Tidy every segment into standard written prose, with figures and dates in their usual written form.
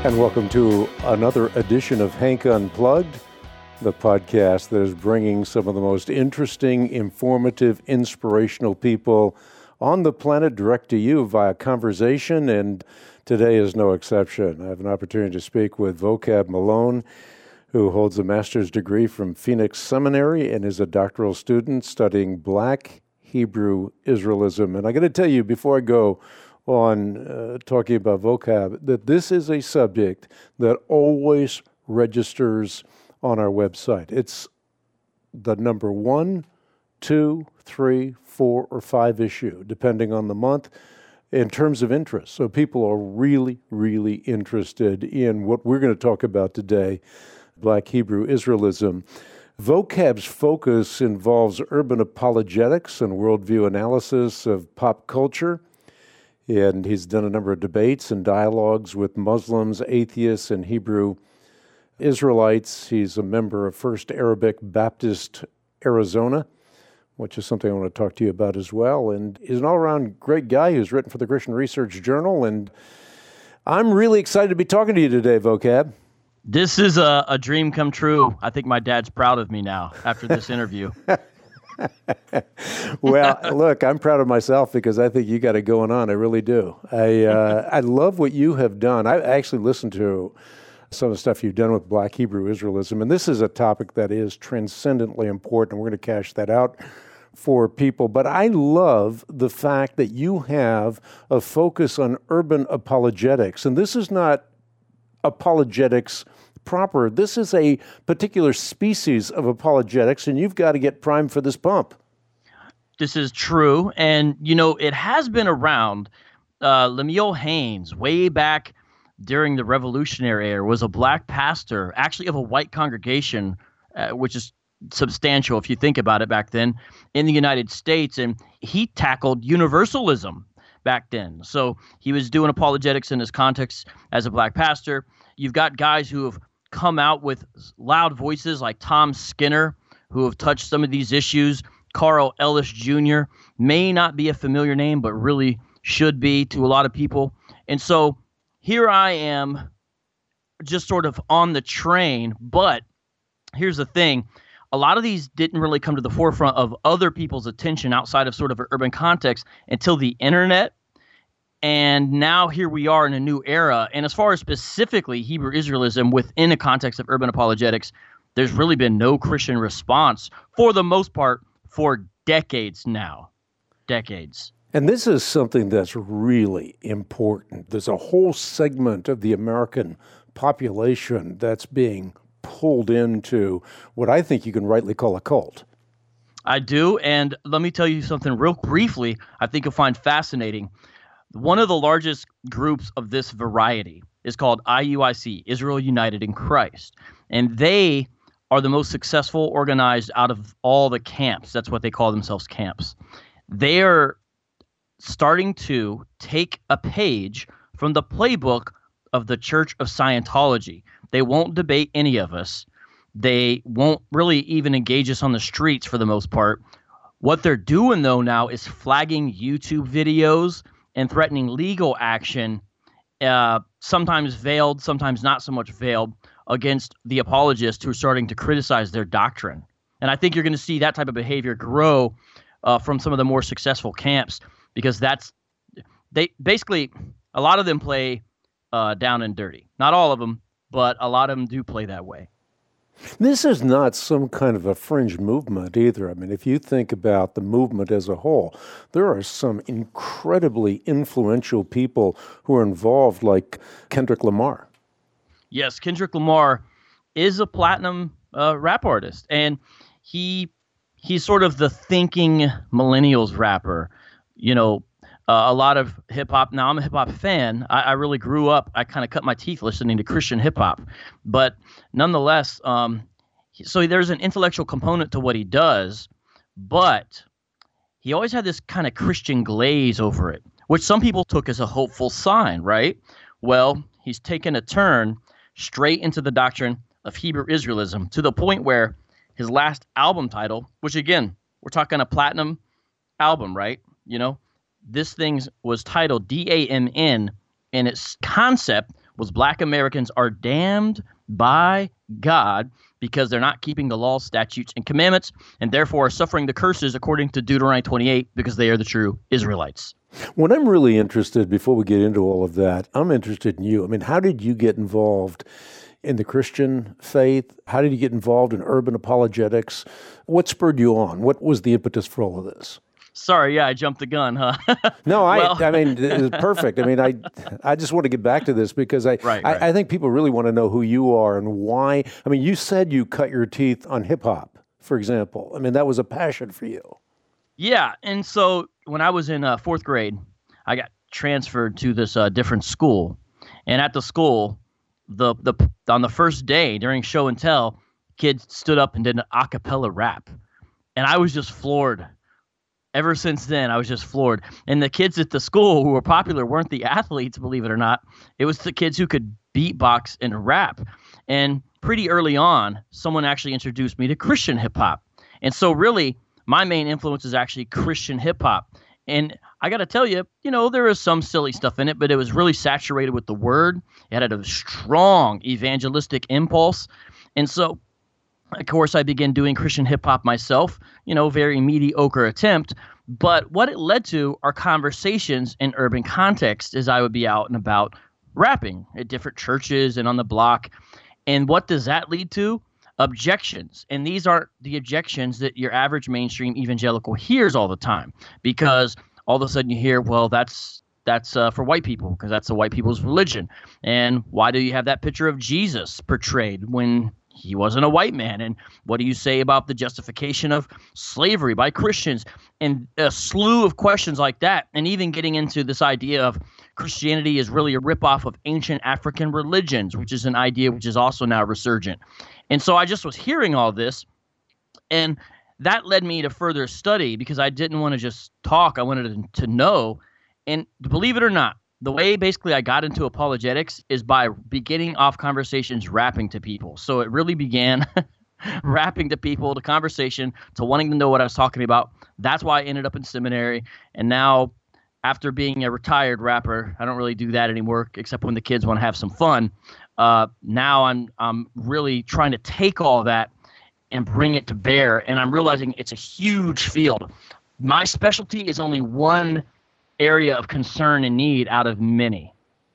And welcome to another edition of Hank Unplugged, the podcast that is bringing some of the most interesting, informative, inspirational people on the planet direct to you via conversation, and today is no exception. I have an opportunity to speak with Vocab Malone, who holds a master's degree from Phoenix Seminary and is a doctoral student studying Black Hebrew Israelism. And I got to tell you, before I go on talking about vocab, that this is a subject that always registers on our website. It's the number 1, 2, 3, 4, or 5 issue, depending on the month, in terms of interest. So people are really, really interested in what we're going to talk about today, Black Hebrew Israelism. Vocab's focus involves urban apologetics and worldview analysis of pop culture. And he's done a number of debates and dialogues with Muslims, atheists, and Hebrew Israelites. He's a member of First Arabic Baptist Arizona, which is something I want to talk to you about as well. And he's an all-around great guy who's written for the Christian Research Journal. And I'm really excited to be talking to you today, Vocab. This is a dream come true. I think my dad's proud of me now after this interview. Well, look, I'm proud of myself because I think you got it going on. I really do. I love what you have done. I actually listened to some of the stuff you've done with Black Hebrew Israelism, and this is a topic that is transcendently important. We're going to cash that out for people. But I love the fact that you have a focus on urban apologetics, and this is not apologetics proper. This is a particular species of apologetics, and you've got to get primed for this pump. This is true. And, you know, it has been around. Lemuel Haynes, way back during the Revolutionary era, was a black pastor, actually of a white congregation, which is substantial if you think about it back then, in the United States. And he tackled universalism back then. So he was doing apologetics in his context as a black pastor. You've got guys who have come out with loud voices like Tom Skinner, who have touched some of these issues. Carl Ellis Jr. may not be a familiar name, but really should be to a lot of people. And so here I am just sort of on the train. But here's the thing. A lot of these didn't really come to the forefront of other people's attention outside of sort of an urban context until the internet. And now here we are in a new era. And as far as specifically Hebrew Israelism within a context of urban apologetics, there's really been no Christian response for the most part for decades now. Decades. And this is something that's really important. There's a whole segment of the American population that's being pulled into what I think you can rightly call a cult. I do. And let me tell you something real briefly I think you'll find fascinating. One of the largest groups of this variety is called IUIC, Israel United in Christ. And they are the most successful organized out of all the camps. That's what they call themselves, camps. They are starting to take a page from the playbook of the Church of Scientology. They won't debate any of us. They won't really even engage us on the streets for the most part. What they're doing, though, now is flagging YouTube videos and threatening legal action, sometimes veiled, sometimes not so much veiled, against the apologists who are starting to criticize their doctrine. And I think you're going to see that type of behavior grow from some of the more successful camps, because they basically, a lot of them play down and dirty. Not all of them, but a lot of them do play that way. This is not some kind of a fringe movement either. I mean, if you think about the movement as a whole, there are some incredibly influential people who are involved, like Kendrick Lamar. Yes, Kendrick Lamar is a platinum rap artist, and he's sort of the thinking millennials rapper. You know, a lot of hip-hop. Now, I'm a hip-hop fan. I really grew up, I kind of cut my teeth listening to Christian hip-hop. But nonetheless, so there's an intellectual component to what he does, but he always had this kind of Christian glaze over it, which some people took as a hopeful sign, right? Well, he's taken a turn straight into the doctrine of Hebrew Israelism to the point where his last album title, which again, we're talking a platinum album, right? You know, this thing was titled DAMN, and its concept was black Americans are damned by God because they're not keeping the laws, statutes, and commandments, and therefore are suffering the curses according to Deuteronomy 28 because they are the true Israelites. What I'm really interested, before we get into all of that, I'm interested in you. I mean, how did you get involved in the Christian faith? How did you get involved in urban apologetics? What spurred you on? What was the impetus for all of this? Sorry, I jumped the gun, huh? No, I mean, it's perfect. I mean, I just want to get back to this because I think people really want to know who you are and why. I mean, you said you cut your teeth on hip hop, for example. I mean, that was a passion for you. Yeah, and so when I was in fourth grade, I got transferred to this different school, and at the school, on the first day during show and tell, kids stood up and did an a cappella rap, and I was just floored. Ever since then, I was just floored. And the kids at the school who were popular weren't the athletes, believe it or not. It was the kids who could beatbox and rap. And pretty early on, someone actually introduced me to Christian hip hop. And so really, my main influence is actually Christian hip hop. And I got to tell you, there is some silly stuff in it, but it was really saturated with the word. It had a strong evangelistic impulse. And so, of course, I began doing Christian hip hop myself, very mediocre attempt. But what it led to are conversations in urban context as I would be out and about rapping at different churches and on the block. And what does that lead to? Objections. And these aren't the objections that your average mainstream evangelical hears all the time, because all of a sudden you hear, well, that's for white people because that's the white people's religion. And why do you have that picture of Jesus portrayed when he wasn't a white man? And what do you say about the justification of slavery by Christians? And a slew of questions like that, and even getting into this idea of Christianity is really a ripoff of ancient African religions, which is an idea which is also now resurgent. And so I just was hearing all this, and that led me to further study because I didn't want to just talk. I wanted to know. And believe it or not, the way basically I got into apologetics is by beginning off conversations rapping to people. So it really began rapping to people, to conversation, to wanting to know what I was talking about. That's why I ended up in seminary. And now, after being a retired rapper, I don't really do that anymore, except when the kids want to have some fun. Now I'm really trying to take all that and bring it to bear. And I'm realizing it's a huge field. My specialty is only one area of concern and need out of many.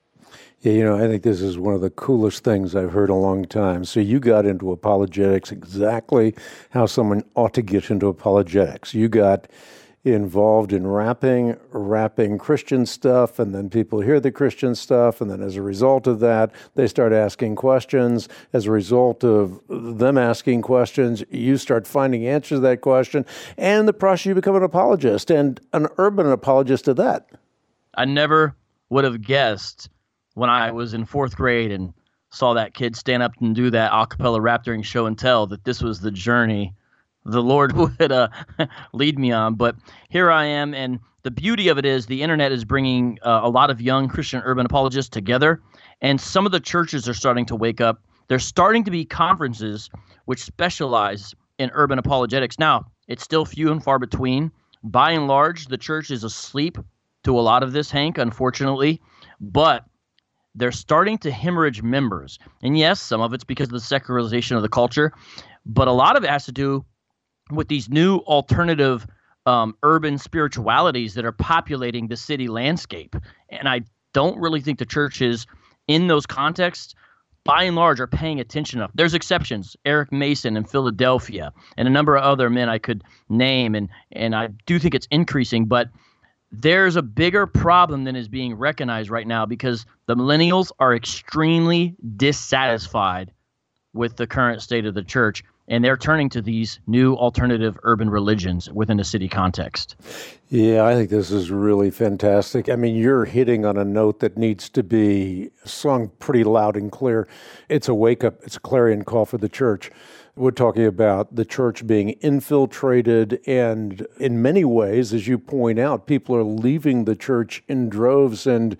Yeah, I think this is one of the coolest things I've heard in a long time. So you got into apologetics exactly how someone ought to get into apologetics. You got involved in rapping Christian stuff, and then people hear the Christian stuff, and then as a result of that, they start asking questions. As a result of them asking questions, you start finding answers to that question, and in the process, you become an apologist, and an urban apologist at that. I never would have guessed when I was in fourth grade and saw that kid stand up and do that a cappella rap during show and tell that this was the journey the Lord would lead me on. But here I am, and the beauty of it is the internet is bringing a lot of young Christian urban apologists together, and some of the churches are starting to wake up. There's starting to be conferences which specialize in urban apologetics. Now, it's still few and far between. By and large, the church is asleep to a lot of this, Hank, unfortunately, but they're starting to hemorrhage members. And yes, some of it's because of the secularization of the culture, but a lot of it has to do with these new alternative urban spiritualities that are populating the city landscape. And I don't really think the churches in those contexts, by and large, are paying attention enough. There's exceptions, Eric Mason in Philadelphia, and a number of other men I could name, and I do think it's increasing, but there's a bigger problem than is being recognized right now because the millennials are extremely dissatisfied with the current state of the church, and they're turning to these new alternative urban religions within a city context. Yeah, I think this is really fantastic. I mean, you're hitting on a note that needs to be sung pretty loud and clear. It's a wake-up, it's a clarion call for the church. We're talking about the church being infiltrated, and in many ways, as you point out, people are leaving the church in droves, and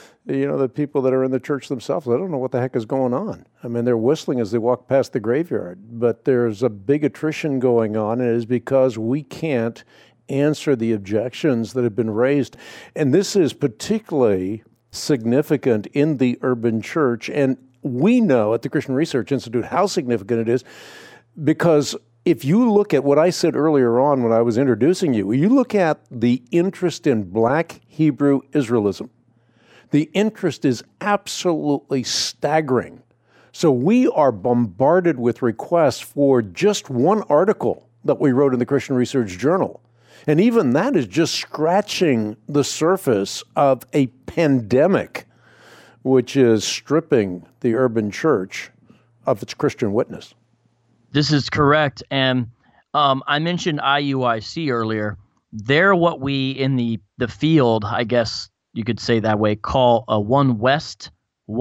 the people that are in the church themselves, they don't know what the heck is going on. I mean, they're whistling as they walk past the graveyard, but there's a big attrition going on, and it is because we can't answer the objections that have been raised. And this is particularly significant in the urban church. And we know at the Christian Research Institute how significant it is, because if you look at what I said earlier on when I was introducing you, you look at the interest in Black Hebrew Israelism. The interest is absolutely staggering. So we are bombarded with requests for just one article that we wrote in the Christian Research Journal. And even that is just scratching the surface of a pandemic, which is stripping the urban church of its Christian witness. This is correct. And I mentioned IUIC earlier. They're what we in the field, I guess you could say that way, call a One West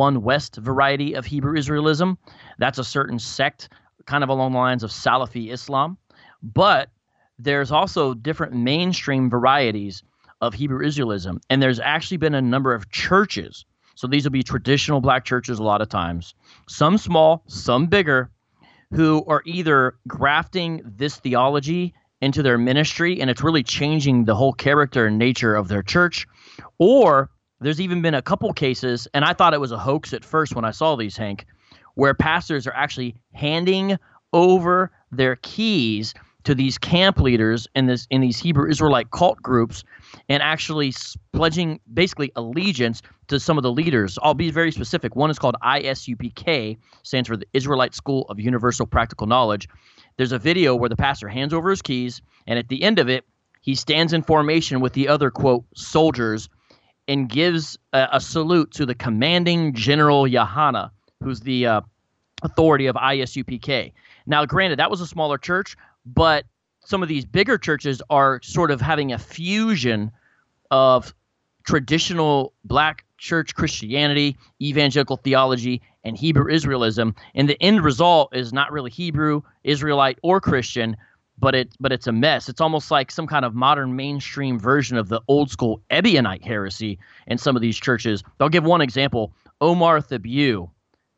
variety of Hebrew Israelism. That's a certain sect, kind of along the lines of Salafi Islam. But there's also different mainstream varieties of Hebrew Israelism. And there's actually been a number of churches. So these will be traditional Black churches a lot of times, some small, some bigger, who are either grafting this theology into their ministry, and it's really changing the whole character and nature of their church. Or there's even been a couple cases, and I thought it was a hoax at first when I saw these, Hank, where pastors are actually handing over their keys to these camp leaders in these Hebrew Israelite cult groups, and actually pledging basically allegiance to some of the leaders. I'll be very specific. One is called ISUPK, stands for the Israelite School of Universal Practical Knowledge. There's a video where the pastor hands over his keys, and at the end of it, he stands in formation with the other, quote, soldiers, and gives a salute to the commanding General Yahana, who's the authority of ISUPK. Now, granted, that was a smaller church, but some of these bigger churches are sort of having a fusion of traditional Black church Christianity, evangelical theology, and Hebrew Israelism. And the end result is not really Hebrew, Israelite, or Christian, but it's a mess. It's almost like some kind of modern mainstream version of the old school Ebionite heresy in some of these churches. I'll give one example. Omar Thabue,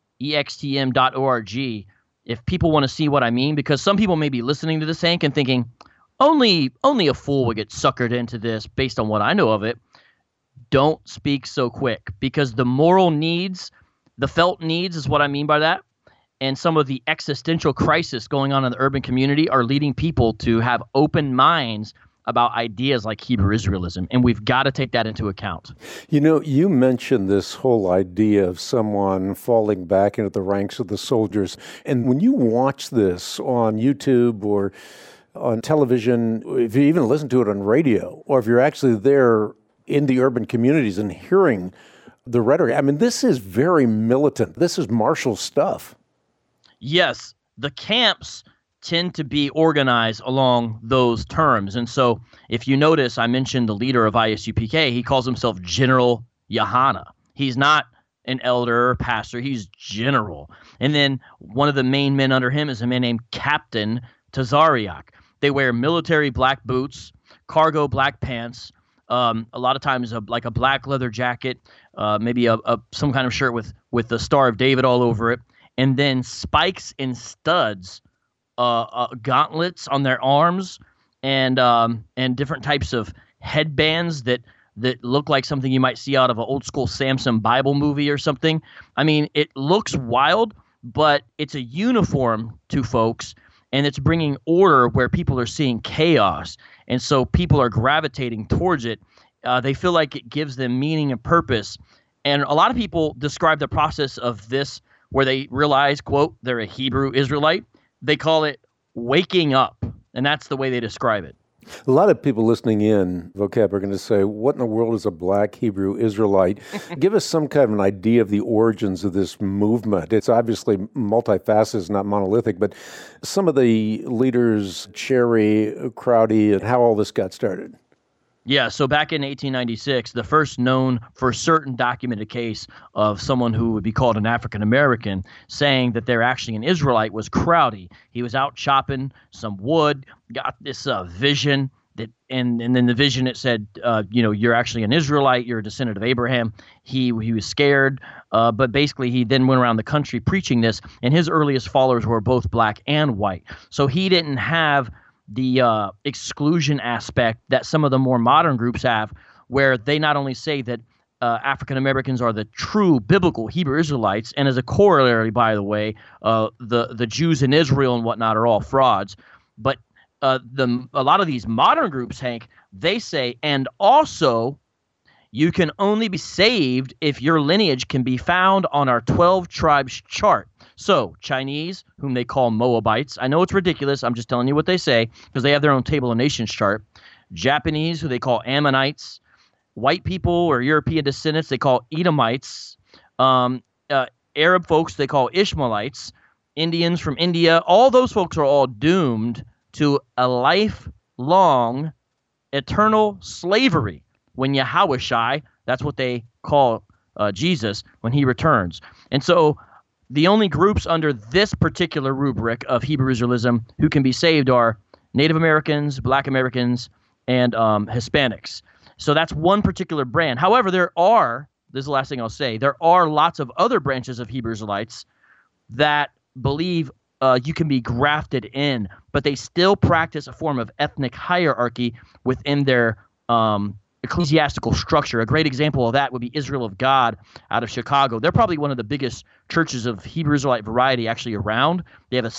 extm.org. If people want to see what I mean, because some people may be listening to this, Hank, and thinking, only a fool would get suckered into this based on what I know of it. Don't speak so quick, because the moral needs, the felt needs is what I mean by that, and some of the existential crisis going on in the urban community are leading people to have open minds about ideas like Hebrew Israelism, and we've got to take that into account. You know, you mentioned this whole idea of someone falling back into the ranks of the soldiers, and when you watch this on YouTube or on television, if you even listen to it on radio, or if you're actually there in the urban communities and hearing the rhetoric, I mean, this is very militant. This is martial stuff. Yes, the camps tend to be organized along those terms. And so if you notice, I mentioned the leader of ISUPK, he calls himself General Yahana. He's not an elder or pastor, he's general. And then one of the main men under him is a man named Captain Tazariak. They wear military black boots, cargo black pants, a lot of times a black leather jacket, maybe some kind of shirt with the Star of David all over it, and then spikes and studs, gauntlets on their arms, and different types of headbands that look like something you might see out of an old school Samson Bible movie or something. I mean, it looks wild, but it's a uniform to folks, and it's bringing order where people are seeing chaos. And so people are gravitating towards it. They feel like it gives them meaning and purpose. And a lot of people describe the process of this where they realize, quote, they're a Hebrew Israelite. They call it waking up. And that's the way they describe it. A lot of people listening in, Vocab, are going to say, what in the world is a Black Hebrew Israelite? Give us some kind of an idea of the origins of this movement. It's obviously multifaceted, not monolithic, but some of the leaders, Cherry, Crowdy, and how all this got started. Yeah, so back in 1896, the first known for certain documented case of someone who would be called an African American saying that they're actually an Israelite was Crowdy. He was out chopping some wood, got this vision that, and then the vision it said, you're actually an Israelite, you're a descendant of Abraham. He was scared, but basically he then went around the country preaching this, and his earliest followers were both black and white. So he didn't have the exclusion aspect that some of the more modern groups have, where they not only say that African Americans are the true biblical Hebrew Israelites, and as a corollary, by the way, the Jews in Israel and whatnot are all frauds. But a lot of these modern groups, Hank, they say, and also you can only be saved if your lineage can be found on our 12 tribes chart. So Chinese, whom they call Moabites, I know it's ridiculous, I'm just telling you what they say, because they have their own table of nations chart. Japanese, who they call Ammonites. White people or European descendants, they call Edomites. Arab folks, they call Ishmaelites. Indians from India, all those folks are all doomed to a lifelong, eternal slavery when Yahushai, that's what they call Jesus, when he returns. And so the only groups under this particular rubric of Hebrew Israelism who can be saved are Native Americans, Black Americans, and Hispanics. So that's one particular brand. However, this is the last thing I'll say, there are lots of other branches of Hebrew Israelites that believe you can be grafted in, but they still practice a form of ethnic hierarchy within their ecclesiastical structure. A great example of that would be Israel of God out of Chicago. They're probably one of the biggest churches of Hebrew Israelite variety actually around. They have a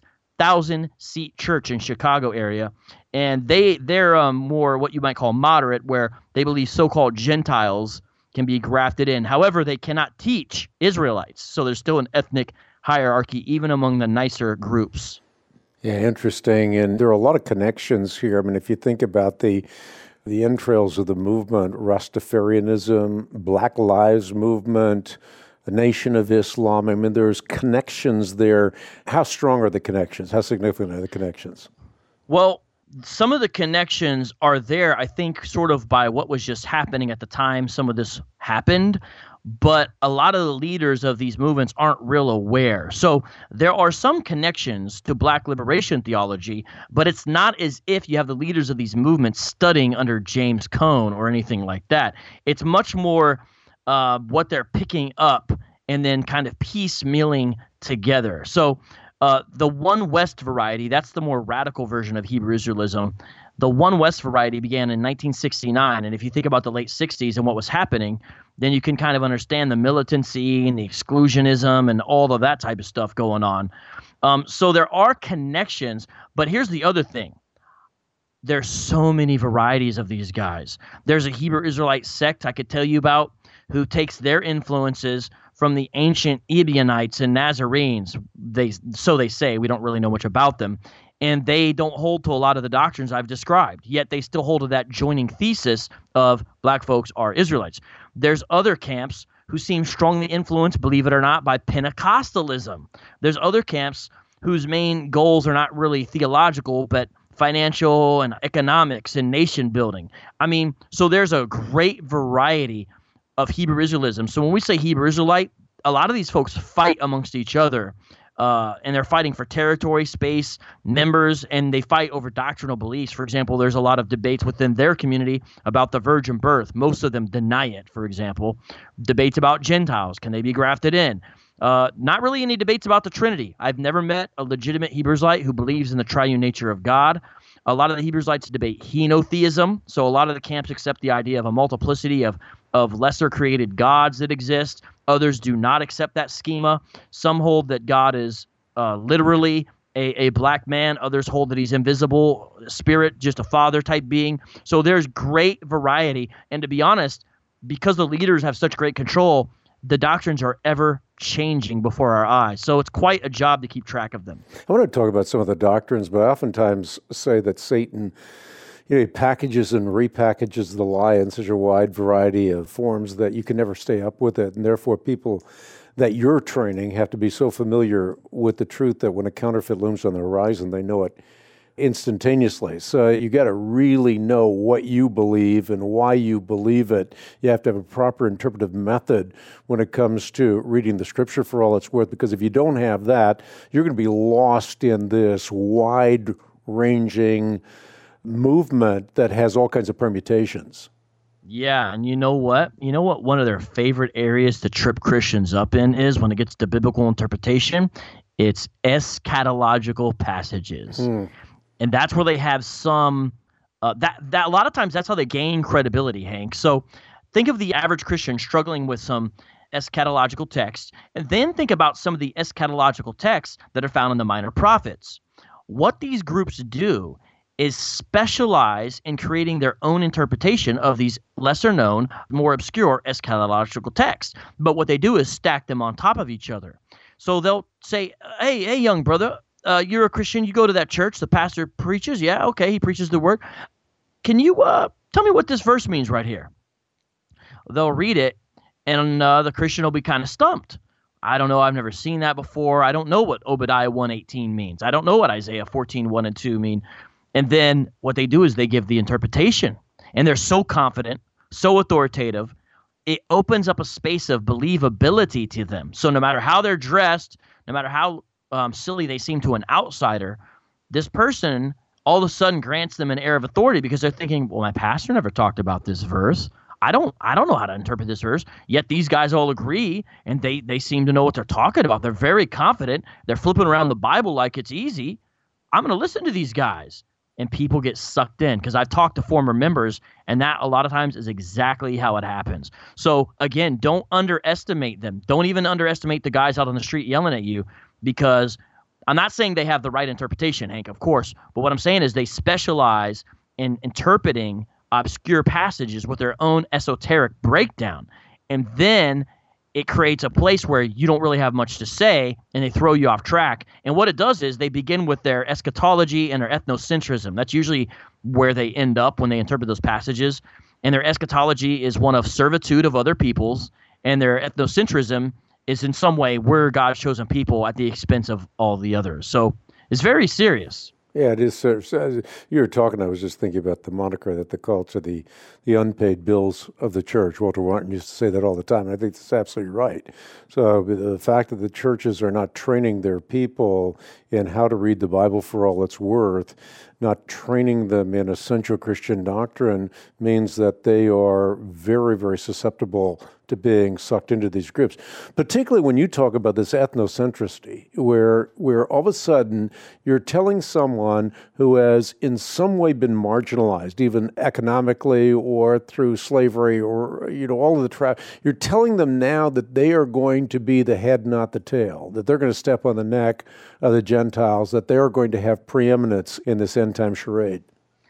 6,000-seat church in Chicago area, and they're more what you might call moderate, where they believe so-called Gentiles can be grafted in. However, they cannot teach Israelites, so there's still an ethnic hierarchy even among the nicer groups. Yeah, interesting. And there are a lot of connections here. I mean, if you think about the entrails of the movement, Rastafarianism, Black Lives Movement, the Nation of Islam, I mean, there's connections there. How strong are the connections? How significant are the connections? Well, some of the connections are there, I think, sort of by what was just happening at the time some of this happened. But a lot of the leaders of these movements aren't real aware. So there are some connections to Black liberation theology, but it's not as if you have the leaders of these movements studying under James Cone or anything like that. It's much more what they're picking up and then kind of piecemealing together. So the One West variety, that's the more radical version of Hebrew Israelism. The One West variety began in 1969, and if you think about the late 60s and what was happening, then you can kind of understand the militancy and the exclusionism and all of that type of stuff going on. So there are connections, but here's the other thing. There's so many varieties of these guys. There's a Hebrew Israelite sect I could tell you about who takes their influences from the ancient Ebionites and Nazarenes. So they say, we don't really know much about them. And they don't hold to a lot of the doctrines I've described, yet they still hold to that joining thesis of black folks are Israelites. There's other camps who seem strongly influenced, believe it or not, by Pentecostalism. There's other camps whose main goals are not really theological, but financial and economics and nation building. I mean, so there's a great variety of Hebrew Israelism. So when we say Hebrew Israelite, a lot of these folks fight amongst each other. And they're fighting for territory, space, members, and they fight over doctrinal beliefs. For example, there's a lot of debates within their community about the virgin birth. Most of them deny it, for example. Debates about Gentiles. Can they be grafted in? Not really any debates about the Trinity. I've never met a legitimate Hebrew Israelite who believes in the triune nature of God. A lot of the Hebrew Israelites debate henotheism. So a lot of the camps accept the idea of a multiplicity of lesser created gods that exist. Others do not accept that schema. Some hold that God is literally a black man. Others hold that he's invisible spirit, just a father type being. So there's great variety. And to be honest, because the leaders have such great control, the doctrines are ever changing before our eyes. So it's quite a job to keep track of them. I want to talk about some of the doctrines, but I oftentimes say that Satan, he packages and repackages the lie in such a wide variety of forms that you can never stay up with it. And therefore, people that you're training have to be so familiar with the truth that when a counterfeit looms on the horizon, they know it instantaneously. So you got to really know what you believe and why you believe it. You have to have a proper interpretive method when it comes to reading the scripture for all it's worth, because if you don't have that, you're going to be lost in this wide-ranging movement that has all kinds of permutations. Yeah, and you know what? You know what one of their favorite areas to trip Christians up in is when it gets to biblical interpretation? It's eschatological passages. And that's where they have some that a lot of times that's how they gain credibility, Hank. So think of the average Christian struggling with some eschatological texts, and then think about some of the eschatological texts that are found in the Minor Prophets. What these groups do is specialize in creating their own interpretation of these lesser known, more obscure eschatological texts. But what they do is stack them on top of each other. So they'll say, hey, young brother, you're a Christian, you go to that church, the pastor preaches, yeah, okay, he preaches the word. Can you tell me what this verse means right here? They'll read it, and the Christian will be kind of stumped. I don't know, I've never seen that before. I don't know what Obadiah 1:18 means. I don't know what Isaiah 14:1 and 2 mean. And then what they do is they give the interpretation. And they're so confident, so authoritative, it opens up a space of believability to them. So no matter how they're dressed, no matter how silly they seem to an outsider, this person all of a sudden grants them an air of authority because they're thinking, well, my pastor never talked about this verse. I don't know how to interpret this verse, yet these guys all agree, and they seem to know what they're talking about. They're very confident. They're flipping around the Bible like it's easy. I'm going to listen to these guys. And people get sucked in, because I've talked to former members, and that a lot of times is exactly how it happens. So again, don't underestimate them. Don't even underestimate the guys out on the street yelling at you, because I'm not saying they have the right interpretation, Hank, of course, but what I'm saying is they specialize in interpreting obscure passages with their own esoteric breakdown. And then it creates a place where you don't really have much to say, and they throw you off track. And what it does is they begin with their eschatology and their ethnocentrism. That's usually where they end up when they interpret those passages. And their eschatology is one of servitude of other peoples, and their ethnocentrism is in some way we're God's chosen people at the expense of all the others. So it's very serious. Yeah, it is. As you were talking, I was just thinking about the moniker that the cults are the unpaid bills of the church. Walter Martin used to say that all the time, and I think that's absolutely right. So the fact that the churches are not training their people in how to read the Bible for all it's worth, not training them in essential Christian doctrine, means that they are very, very susceptible to being sucked into these groups, particularly when you talk about this ethnocentricity, where all of a sudden you're telling someone who has in some way been marginalized, even economically or through slavery or all of the you're telling them now that they are going to be the head, not the tail, that they're going to step on the neck of the Gentiles, that they are going to have preeminence in this end time charade.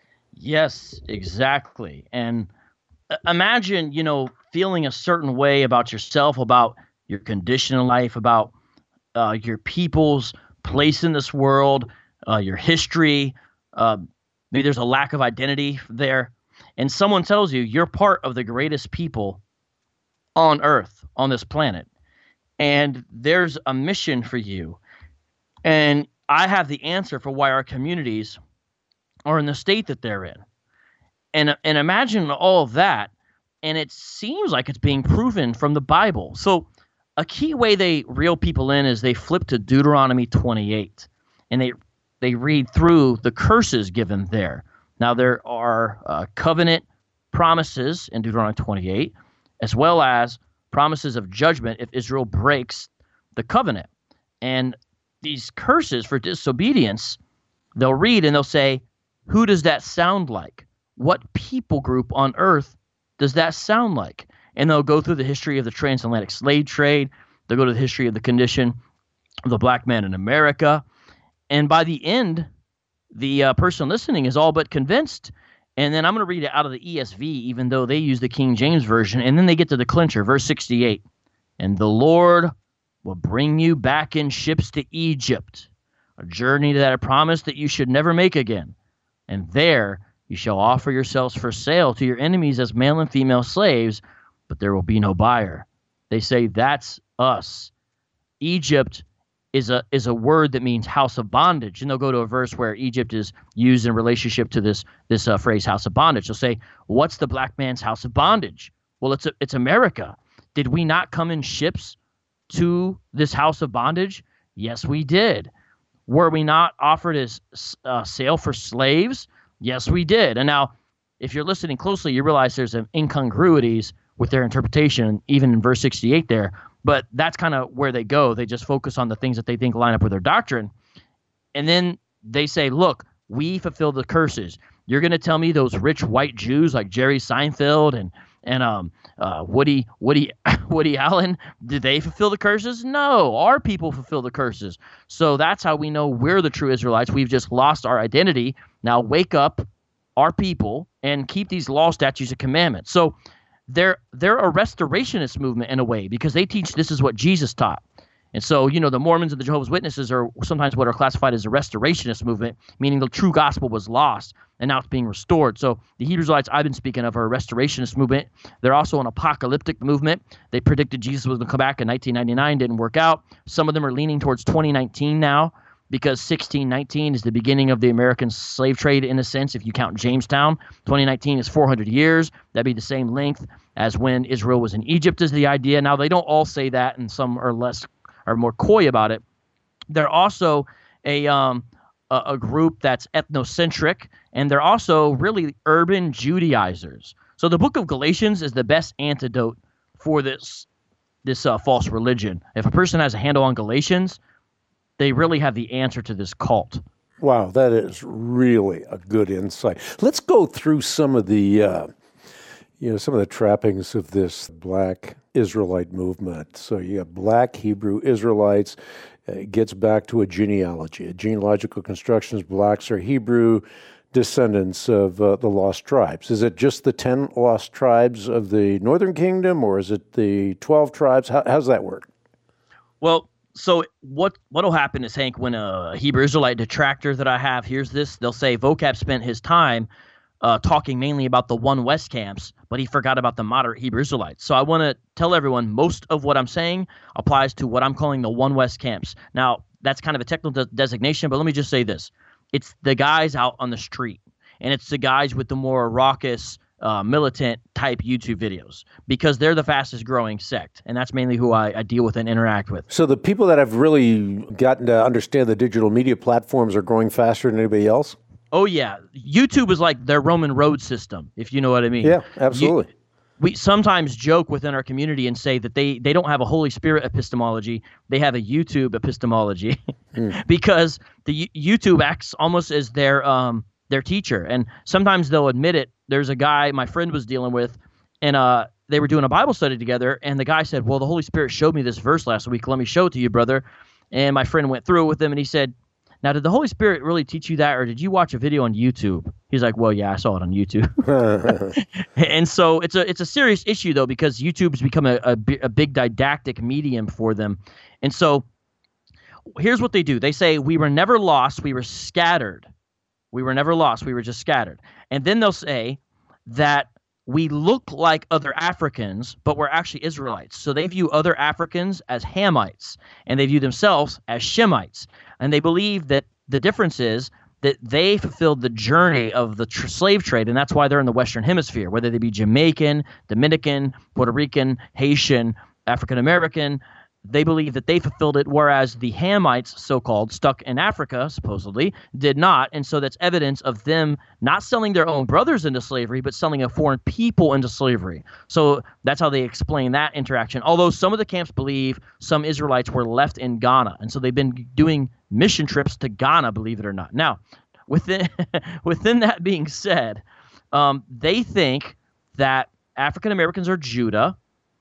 Yes, exactly. And imagine, feeling a certain way about yourself, about your condition in life, about your people's place in this world, your history. Maybe there's a lack of identity there. And someone tells you you're part of the greatest people on earth, on this planet. And there's a mission for you. And I have the answer for why our communities are in the state that they're in. And imagine all of that. And it seems like it's being proven from the Bible. So a key way they reel people in is they flip to Deuteronomy 28, and they read through the curses given there. Now, there are covenant promises in Deuteronomy 28, as well as promises of judgment if Israel breaks the covenant. And these curses for disobedience, they'll read and they'll say, who does that sound like? What people group on earth does that sound like? And they'll go through the history of the transatlantic slave trade. They'll go to the history of the condition of the black man in America. And by the end, the person listening is all but convinced. And then I'm going to read it out of the ESV, even though they use the King James Version. And then they get to the clincher, verse 68. And the Lord will bring you back in ships to Egypt, a journey that I promised that you should never make again. And there you shall offer yourselves for sale to your enemies as male and female slaves, but there will be no buyer. They say, that's us. Egypt is a word that means house of bondage. And they'll go to a verse where Egypt is used in relationship to this phrase, house of bondage. They'll say, what's the black man's house of bondage? Well, it's America. Did we not come in ships to this house of bondage? Yes, we did. Were we not offered as sale for slaves? Yes, we did. And now, if you're listening closely, you realize there's some incongruities with their interpretation, even in verse 68 there. But that's kind of where they go. They just focus on the things that they think line up with their doctrine. And then they say, look, we fulfill the curses. You're going to tell me those rich white Jews like Jerry Seinfeld and Woody Woody Allen, did they fulfill the curses? No, our people fulfill the curses. So that's how we know we're the true Israelites. We've just lost our identity. Now wake up, our people, and keep these law, statutes, and commandments. So they're a restorationist movement in a way, because they teach this is what Jesus taught. And so, the Mormons and the Jehovah's Witnesses are sometimes what are classified as a restorationist movement, meaning the true gospel was lost and now it's being restored. So the Hebrew Israelites I've been speaking of are a restorationist movement. They're also an apocalyptic movement. They predicted Jesus was going to come back in 1999, didn't work out. Some of them are leaning towards 2019 now, because 1619 is the beginning of the American slave trade, in a sense, if you count Jamestown. 2019 is 400 years. That'd be the same length as when Israel was in Egypt, is the idea. Now, they don't all say that, and some are more coy about it. They're also a group that's ethnocentric, and they're also really urban Judaizers. So the book of Galatians is the best antidote for this false religion. If a person has a handle on Galatians, they really have the answer to this cult. Wow, that is really a good insight. Let's go through some of the trappings of this Black Israelite movement. So you have Black Hebrew Israelites. It gets back to a genealogy. A genealogical construction is Blacks are Hebrew descendants of the lost tribes. Is it just the 10 lost tribes of the Northern Kingdom, or is it the 12 tribes? How's that work? Well, so what'll happen is, Hank, when a Hebrew Israelite detractor that I have hears this, they'll say Vocab spent his time talking mainly about the One West camps, but he forgot about the moderate Hebrew Israelites. So I want to tell everyone most of what I'm saying applies to what I'm calling the One West camps. Now, that's kind of a technical designation, but let me just say this. It's the guys out on the street, and it's the guys with the more raucous, militant type YouTube videos, because they're the fastest growing sect, and that's mainly who I deal with and interact with. So the people that have really gotten to understand the digital media platforms are growing faster than anybody else? Oh, yeah. YouTube is like their Roman road system, if you know what I mean. Yeah, absolutely. We sometimes joke within our community and say that they don't have a Holy Spirit epistemology. They have a YouTube epistemology because the YouTube acts almost as their teacher. And sometimes they'll admit it. There's a guy my friend was dealing with, and they were doing a Bible study together, and the guy said, well, the Holy Spirit showed me this verse last week. Let me show it to you, brother. And my friend went through it with him, and he said, now, did the Holy Spirit really teach you that, or did you watch a video on YouTube? He's like, well, yeah, I saw it on YouTube. And so it's a serious issue, though, because YouTube's become a big didactic medium for them. And so here's what they do. They say, we were never lost, we were scattered. We were never lost, we were just scattered. And then they'll say that we look like other Africans, but we're actually Israelites. So they view other Africans as Hamites, and they view themselves as Shemites. And they believe that the difference is that they fulfilled the journey of the slave trade, and that's why they're in the Western Hemisphere, whether they be Jamaican, Dominican, Puerto Rican, Haitian, African American. They believe that they fulfilled it, whereas the Hamites, so-called, stuck in Africa, supposedly, did not. And so that's evidence of them not selling their own brothers into slavery, but selling a foreign people into slavery. So that's how they explain that interaction. Although some of the camps believe some Israelites were left in Ghana. And so they've been doing mission trips to Ghana, believe it or not. Now, within that being said, they think that African Americans are Judah,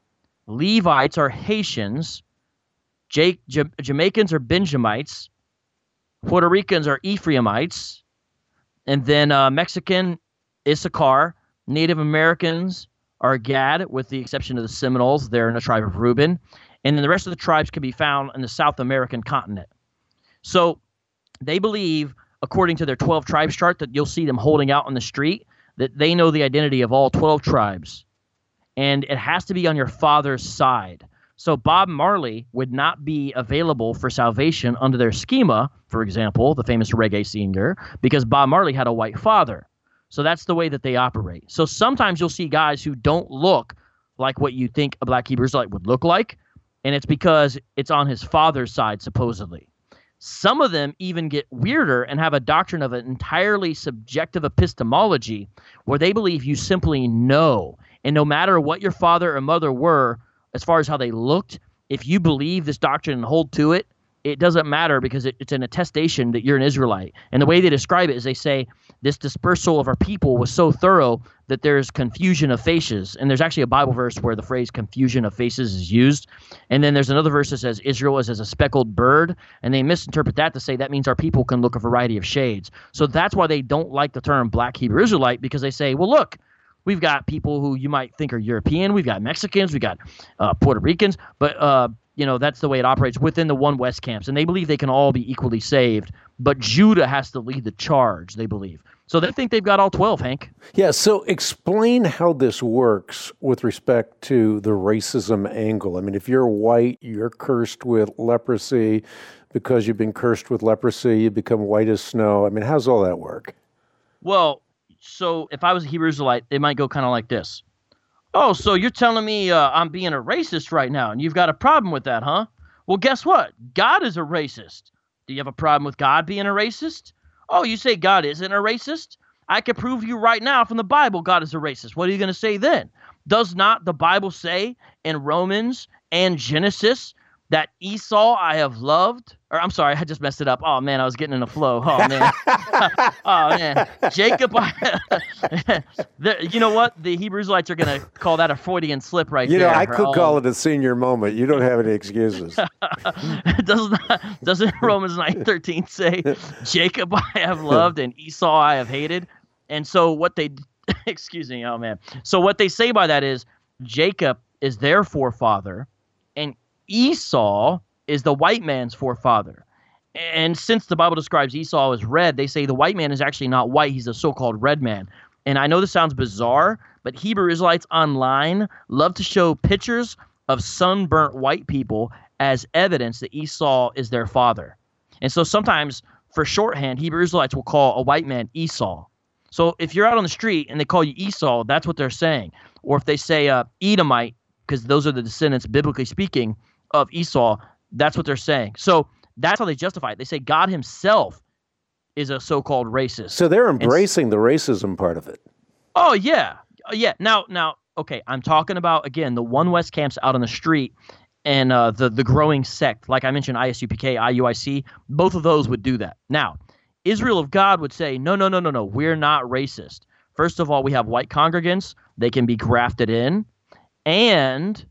Levites are Haitians, Jamaicans are Benjamites, Puerto Ricans are Ephraimites, and then Mexican, Issachar, Native Americans are Gad, with the exception of the Seminoles. They're in the tribe of Reuben. And then the rest of the tribes can be found in the South American continent. So they believe, according to their 12 tribes chart that you'll see them holding out on the street, that they know the identity of all 12 tribes. And it has to be on your father's side. So Bob Marley would not be available for salvation under their schema, for example, the famous reggae singer, because Bob Marley had a white father. So that's the way that they operate. So sometimes you'll see guys who don't look like what you think a Black Hebrew Israelite would look like, and it's because it's on his father's side, supposedly. Some of them even get weirder and have a doctrine of an entirely subjective epistemology where they believe you simply know. And no matter what your father or mother were, as far as how they looked, if you believe this doctrine and hold to it, it doesn't matter because it's an attestation that you're an Israelite. And the way they describe it is they say this dispersal of our people was so thorough that there's confusion of faces. And there's actually a Bible verse where the phrase confusion of faces is used. And then there's another verse that says Israel is as a speckled bird. And they misinterpret that to say that means our people can look a variety of shades. So that's why they don't like the term Black Hebrew Israelite, because they say, well, look, we've got people who you might think are European. We've got Mexicans. We've got Puerto Ricans. But that's the way it operates within the One West camps. And they believe they can all be equally saved, but Judah has to lead the charge, they believe. So they think they've got all 12, Hank. Yeah, so explain how this works with respect to the racism angle. I mean, if you're white, you're cursed with leprosy. Because you've been cursed with leprosy, you become white as snow. I mean, how's all that work? Well, so if I was a Hebrew Israelite, it might go kind of like this. Oh, so you're telling me I'm being a racist right now, and you've got a problem with that, huh? Well, guess what? God is a racist. Do you have a problem with God being a racist? Oh, you say God isn't a racist? I can prove you right now from the Bible God is a racist. What are you going to say then? Does not the Bible say in Romans and Genesis that Esau I have loved? Or I'm sorry, I just messed it up. Oh, man, I was getting in a flow. Oh, man. Oh, man. Jacob, you know what? The Hebrew Israelites are going to call that a Freudian slip right there. I could call it a senior moment. You don't have any excuses. Doesn't Romans 9:13 say, Jacob I have loved and Esau I have hated? And so what they, excuse me, oh, man. So what they say by that is Jacob is their forefather, and Esau is the white man's forefather. And since the Bible describes Esau as red, they say the white man is actually not white. He's a so-called red man. And I know this sounds bizarre, but Hebrew Israelites online love to show pictures of sunburnt white people as evidence that Esau is their father. And so sometimes, for shorthand, Hebrew Israelites will call a white man Esau. So if you're out on the street and they call you Esau, that's what they're saying. Or if they say Edomite, because those are the descendants, biblically speaking, of Esau, that's what they're saying. So that's how they justify it. They say God himself is a so-called racist. So they're embracing the racism part of it. Oh, yeah. Yeah. Now, okay, I'm talking about, again, the One West camps out on the street and the growing sect. Like I mentioned, ISUPK, IUIC, both of those would do that. Now, Israel of God would say, no, we're not racist. First of all, we have white congregants. They can be grafted in. And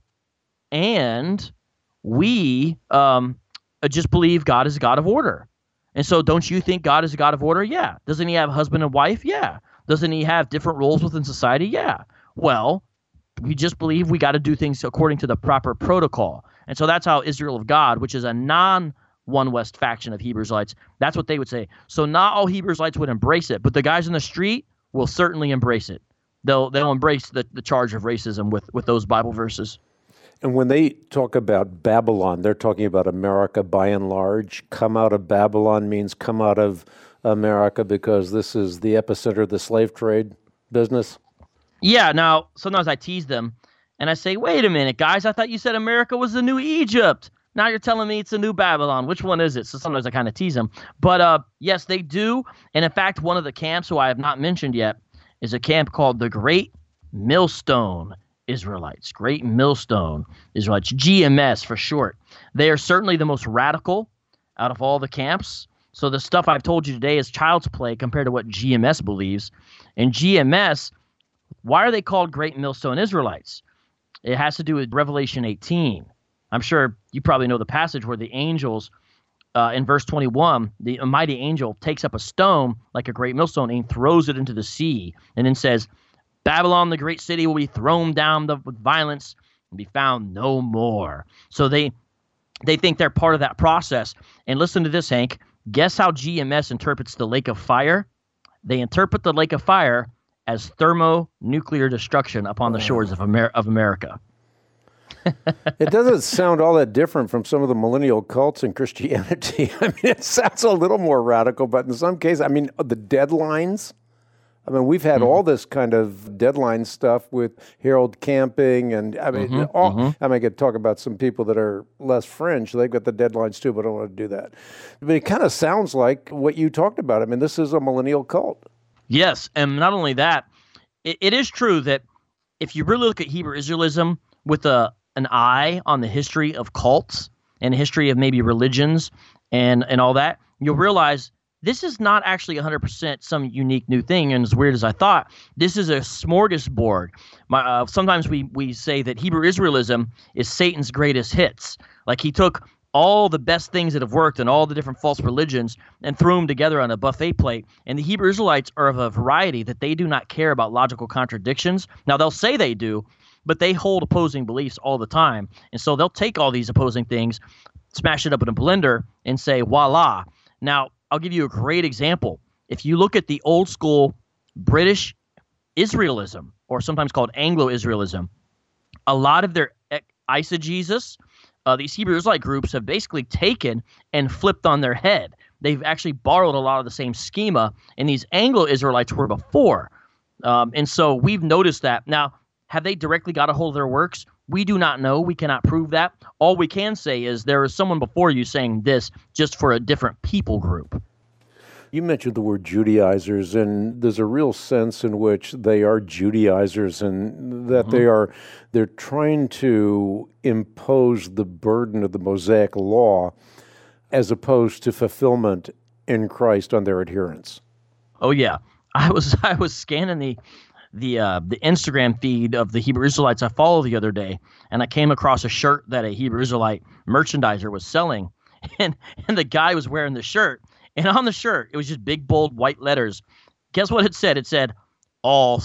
we just believe God is a God of order. And so don't you think God is a God of order? Yeah. Doesn't he have husband and wife? Yeah. Doesn't he have different roles within society? Yeah. Well, we just believe we got to do things according to the proper protocol. And so that's how Israel of God, which is a non-One West faction of Hebrew Israelites, that's what they would say. So not all Hebrew Israelites would embrace it, but the guys in the street will certainly embrace it. They'll embrace the charge of racism with those Bible verses. And when they talk about Babylon, they're talking about America by and large. Come out of Babylon means come out of America because this is the epicenter of the slave trade business? Yeah, now, sometimes I tease them, and I say, wait a minute, guys, I thought you said America was the new Egypt. Now you're telling me it's a new Babylon. Which one is it? So sometimes I kind of tease them. But yes, they do. And in fact, one of the camps who I have not mentioned yet is a camp called the Great Millstone Israelites. Great Millstone Israelites, GMS for short. They are certainly the most radical out of all the camps. So the stuff I've told you today is child's play compared to what GMS believes. And GMS, why are they called Great Millstone Israelites? It has to do with Revelation 18. I'm sure you probably know the passage where the angels, in verse 21, the mighty angel takes up a stone like a great millstone and throws it into the sea and then says, Babylon, the great city, will be thrown down with violence and be found no more. So they think they're part of that process. And listen to this, Hank. Guess how GMS interprets the lake of fire? They interpret the lake of fire as thermonuclear destruction upon the shores of America. It doesn't sound all that different from some of the millennial cults in Christianity. I mean, it sounds a little more radical, but in some cases, I mean, the deadlines. I mean, we've had all this kind of deadline stuff with Harold Camping, and I mean, I could talk about some people that are less fringe. They've got the deadlines too, but I don't want to do that. But it kind of sounds like what you talked about. I mean, this is a millennial cult. Yes, and not only that, it is true that if you really look at Hebrew Israelism with an eye on the history of cults, and history of maybe religions and all that, you'll realize this is not actually 100% some unique new thing, and as weird as I thought, this is a smorgasbord. Sometimes we say that Hebrew Israelism is Satan's greatest hits. Like he took all the best things that have worked and all the different false religions and threw them together on a buffet plate. And the Hebrew Israelites are of a variety that they do not care about logical contradictions. Now, they'll say they do, but they hold opposing beliefs all the time. And so they'll take all these opposing things, smash it up in a blender, and say, voila. Now, I'll give you a great example. If you look at the old school British Israelism, or sometimes called Anglo-Israelism, a lot of their eisegesis, these Hebrew Israelite groups have basically taken and flipped on their head. They've actually borrowed a lot of the same schema, and these Anglo-Israelites were before. And so we've noticed that. Now, have they directly got a hold of their works? We do not know. We cannot prove that. All we can say is there is someone before you saying this just for a different people group. You mentioned the word Judaizers, and there's a real sense in which they are Judaizers, and that they're trying to impose the burden of the Mosaic law as opposed to fulfillment in Christ on their adherents. Oh yeah, I was scanning the Instagram feed of the Hebrew Israelites I followed the other day, and I came across a shirt that a Hebrew Israelite merchandiser was selling, and the guy was wearing the shirt. And on the shirt, it was just big, bold, white letters. Guess what it said? It said, all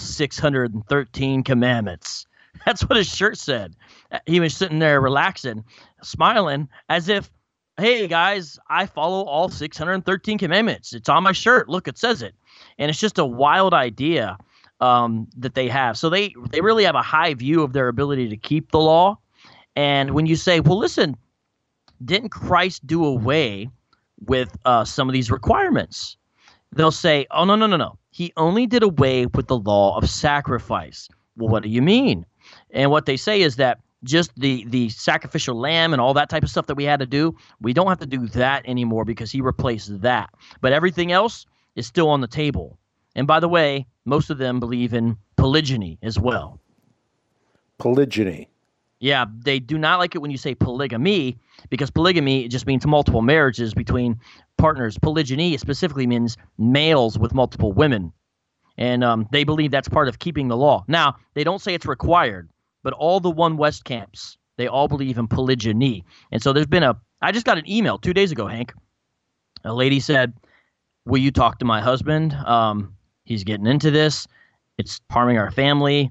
613 commandments. That's what his shirt said. He was sitting there relaxing, smiling, as if, hey, guys, I follow all 613 commandments. It's on my shirt. Look, it says it. And it's just a wild idea that they have. So they really have a high view of their ability to keep the law. And when you say, well, listen, didn't Christ do away with some of these requirements? They'll say, oh, no. He only did away with the law of sacrifice. Well, what do you mean? And what they say is that just the sacrificial lamb and all that type of stuff that we had to do, we don't have to do that anymore because he replaced that. But everything else is still on the table. And by the way, most of them believe in polygyny as well. Polygyny. Yeah, they do not like it when you say polygamy, because polygamy just means multiple marriages between partners. Polygyny specifically means males with multiple women. And they believe that's part of keeping the law. Now, they don't say it's required, but all the One West camps, they all believe in polygyny. And so I just got an email 2 days ago, Hank. A lady said, will you talk to my husband? He's getting into this. It's harming our family.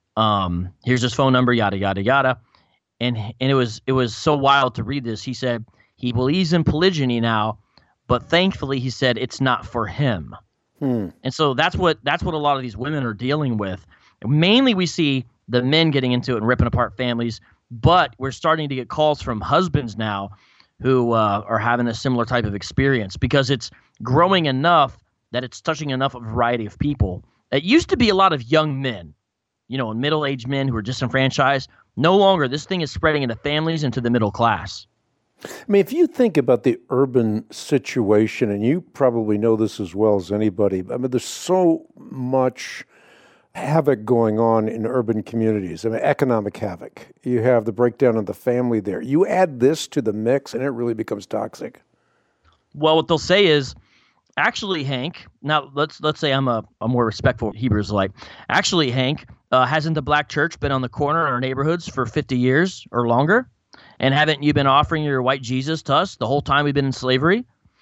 Here's his phone number, yada, yada, yada. And it was so wild to read this. He said he believes in polygyny now, but thankfully he said it's not for him. And so that's what a lot of these women are dealing with. Mainly we see the men getting into it and ripping apart families, but we're starting to get calls from husbands now who are having a similar type of experience because it's growing enough that it's touching enough a variety of people. It used to be a lot of young men, and middle-aged men who are disenfranchised. No longer. This thing is spreading into families and to the middle class. I mean, if you think about the urban situation, and you probably know this as well as anybody, I mean, there's so much havoc going on in urban communities. I mean, economic havoc. You have the breakdown of the family there. You add this to the mix, and it really becomes toxic. Well, what they'll say is, actually, Hank, now let's say I'm a more respectful Hebrew Israelite. Actually, Hank, hasn't the black church been on the corner in our neighborhoods for 50 years or longer? And haven't you been offering your white Jesus to us the whole time we've been in slavery?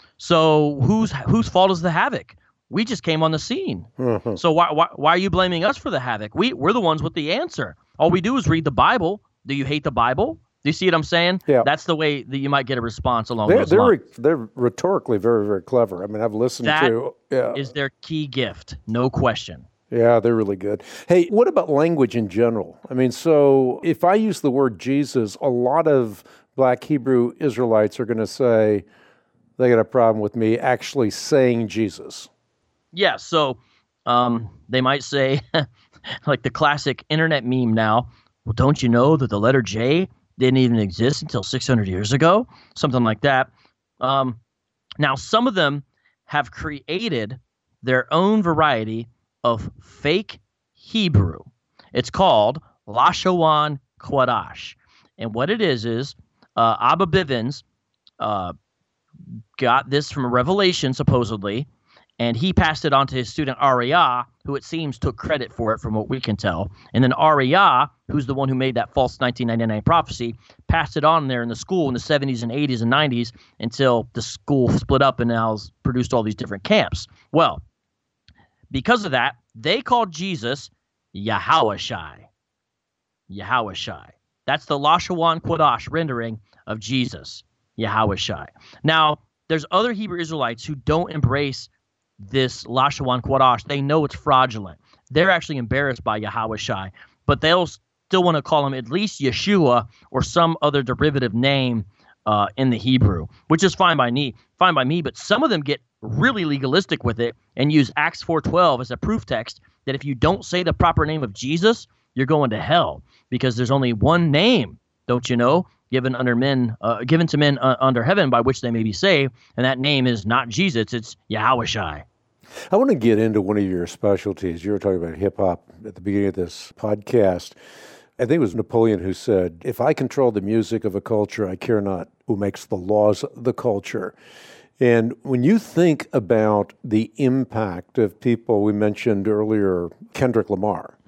So whose fault is the havoc? We just came on the scene. Mm-hmm. So why are you blaming us for the havoc? We're the ones with the answer. All we do is read the Bible. Do you hate the Bible? Do you see what I'm saying? Yeah. That's the way that you might get a response along those lines. They're rhetorically very, very clever. I mean, I've listened to... That is their key gift, no question. Yeah, they're really good. Hey, what about language in general? I mean, so if I use the word Jesus, a lot of black Hebrew Israelites are going to say they got a problem with me actually saying Jesus. Yeah, so they might say, like the classic internet meme now, well, don't you know that the letter J didn't even exist until 600 years ago? Something like that. Now, some of them have created their own variety of fake Hebrew. It's called Lashon Kodash. And what it is Abba Bivens got this from a revelation, supposedly, and he passed it on to his student Arya, who it seems took credit for it from what we can tell. And then Arya, who's the one who made that false 1999 prophecy, passed it on there in the school in the 70s and 80s and 90s until the school split up and now has produced all these different camps. Well, because of that, they called Jesus Yahawashai. Yahawashai. That's the Lashawan Quadash rendering of Jesus, Yahawashai. Now, there's other Hebrew Israelites who don't embrace this Lashawan Quadash. They know it's fraudulent. They're actually embarrassed by Yahawashai, but they'll still want to call him at least Yeshua or some other derivative name in the Hebrew, which is fine by me. But some of them get really legalistic with it and use Acts 4:12 as a proof text that if you don't say the proper name of Jesus, you're going to hell, because there's only one name, don't you know, given to men under heaven by which they may be saved, and that name is not Jesus, it's Yahawashai. I want to get into one of your specialties. You were talking about hip-hop at the beginning of this podcast. I think it was Napoleon who said, if I control the music of a culture, I care not who makes the laws of the culture. And when you think about the impact of people, we mentioned earlier Kendrick Lamar,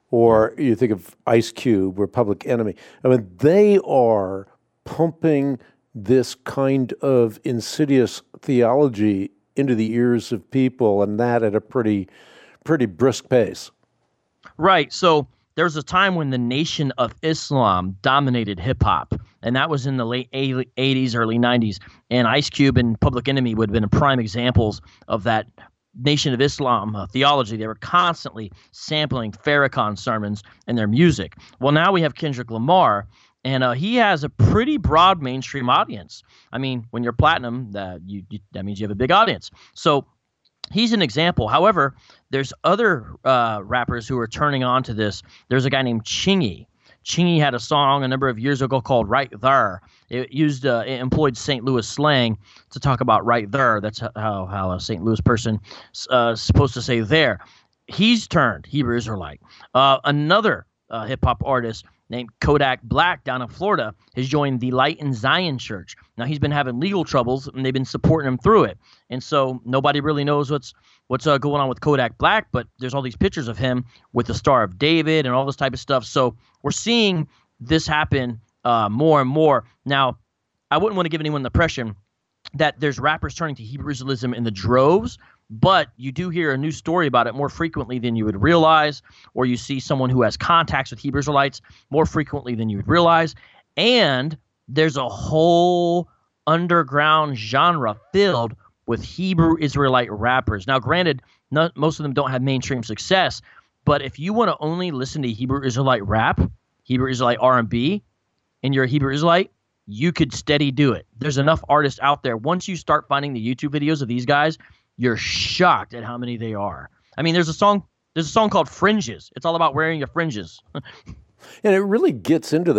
or you think of Ice Cube or Public Enemy, I mean, they are pumping this kind of insidious theology into the ears of people, and that at a pretty brisk pace. Right. So there's a time when the Nation of Islam dominated hip-hop, and that was in the late 80s, early 90s. And Ice Cube and Public Enemy would have been prime examples of that Nation of Islam theology. They were constantly sampling Farrakhan sermons in their music. Well, now we have Kendrick Lamar, and he has a pretty broad mainstream audience. I mean, when you're platinum, that means you have a big audience. So he's an example. However, there's other rappers who are turning on to this. There's a guy named Chingy. Chingy had a song a number of years ago called Right There. It employed St. Louis slang to talk about right there. That's how a St. Louis person is supposed to say there. He's turned Hebrew Israelite. Another hip-hop artist named Kodak Black down in Florida has joined the Light in Zion Church. Now, he's been having legal troubles, and they've been supporting him through it. And so nobody really knows what's going on with Kodak Black, but there's all these pictures of him with the Star of David and all this type of stuff. So we're seeing this happen more and more. Now, I wouldn't want to give anyone the impression that there's rappers turning to Hebrew Israelism in the droves, but you do hear a new story about it more frequently than you would realize, or you see someone who has contacts with Hebrew Israelites more frequently than you would realize. And there's a whole underground genre filled with Hebrew Israelite rappers. Now, granted, most of them don't have mainstream success, but if you want to only listen to Hebrew Israelite rap, Hebrew Israelite R&B, and you're a Hebrew Israelite, you could steady do it. There's enough artists out there. Once you start finding the YouTube videos of these guys, you're shocked at how many they are. I mean, there's a song called Fringes. It's all about wearing your fringes. And it really gets into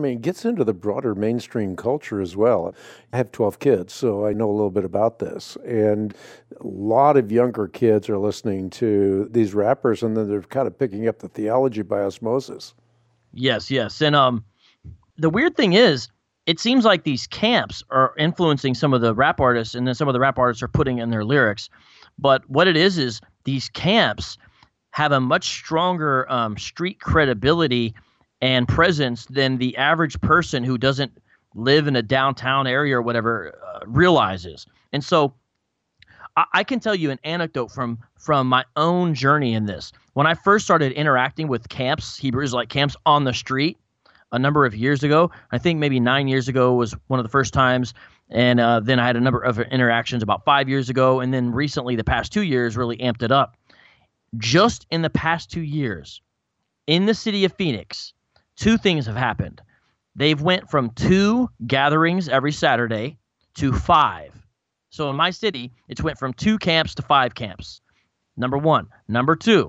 the broader mainstream culture as well. I have 12 kids, so I know a little bit about this. And a lot of younger kids are listening to these rappers, and then they're kind of picking up the theology by osmosis. Yes. And the weird thing is, it seems like these camps are influencing some of the rap artists, and then some of the rap artists are putting in their lyrics. But what it is these camps have a much stronger street credibility and presence than the average person who doesn't live in a downtown area or whatever realizes. And so I can tell you an anecdote from my own journey in this. When I first started interacting with camps, Hebrew Israelite camps on the street, a number of years ago, I think maybe 9 years ago was one of the first times, and then I had a number of interactions about 5 years ago, and then recently, the past 2 years, really amped it up. Just in the past 2 years, in the city of Phoenix, 2 things have happened. They've went from 2 gatherings every Saturday to 5. So in my city, it's went from 2 camps to 5 camps. Number 1. Number 2,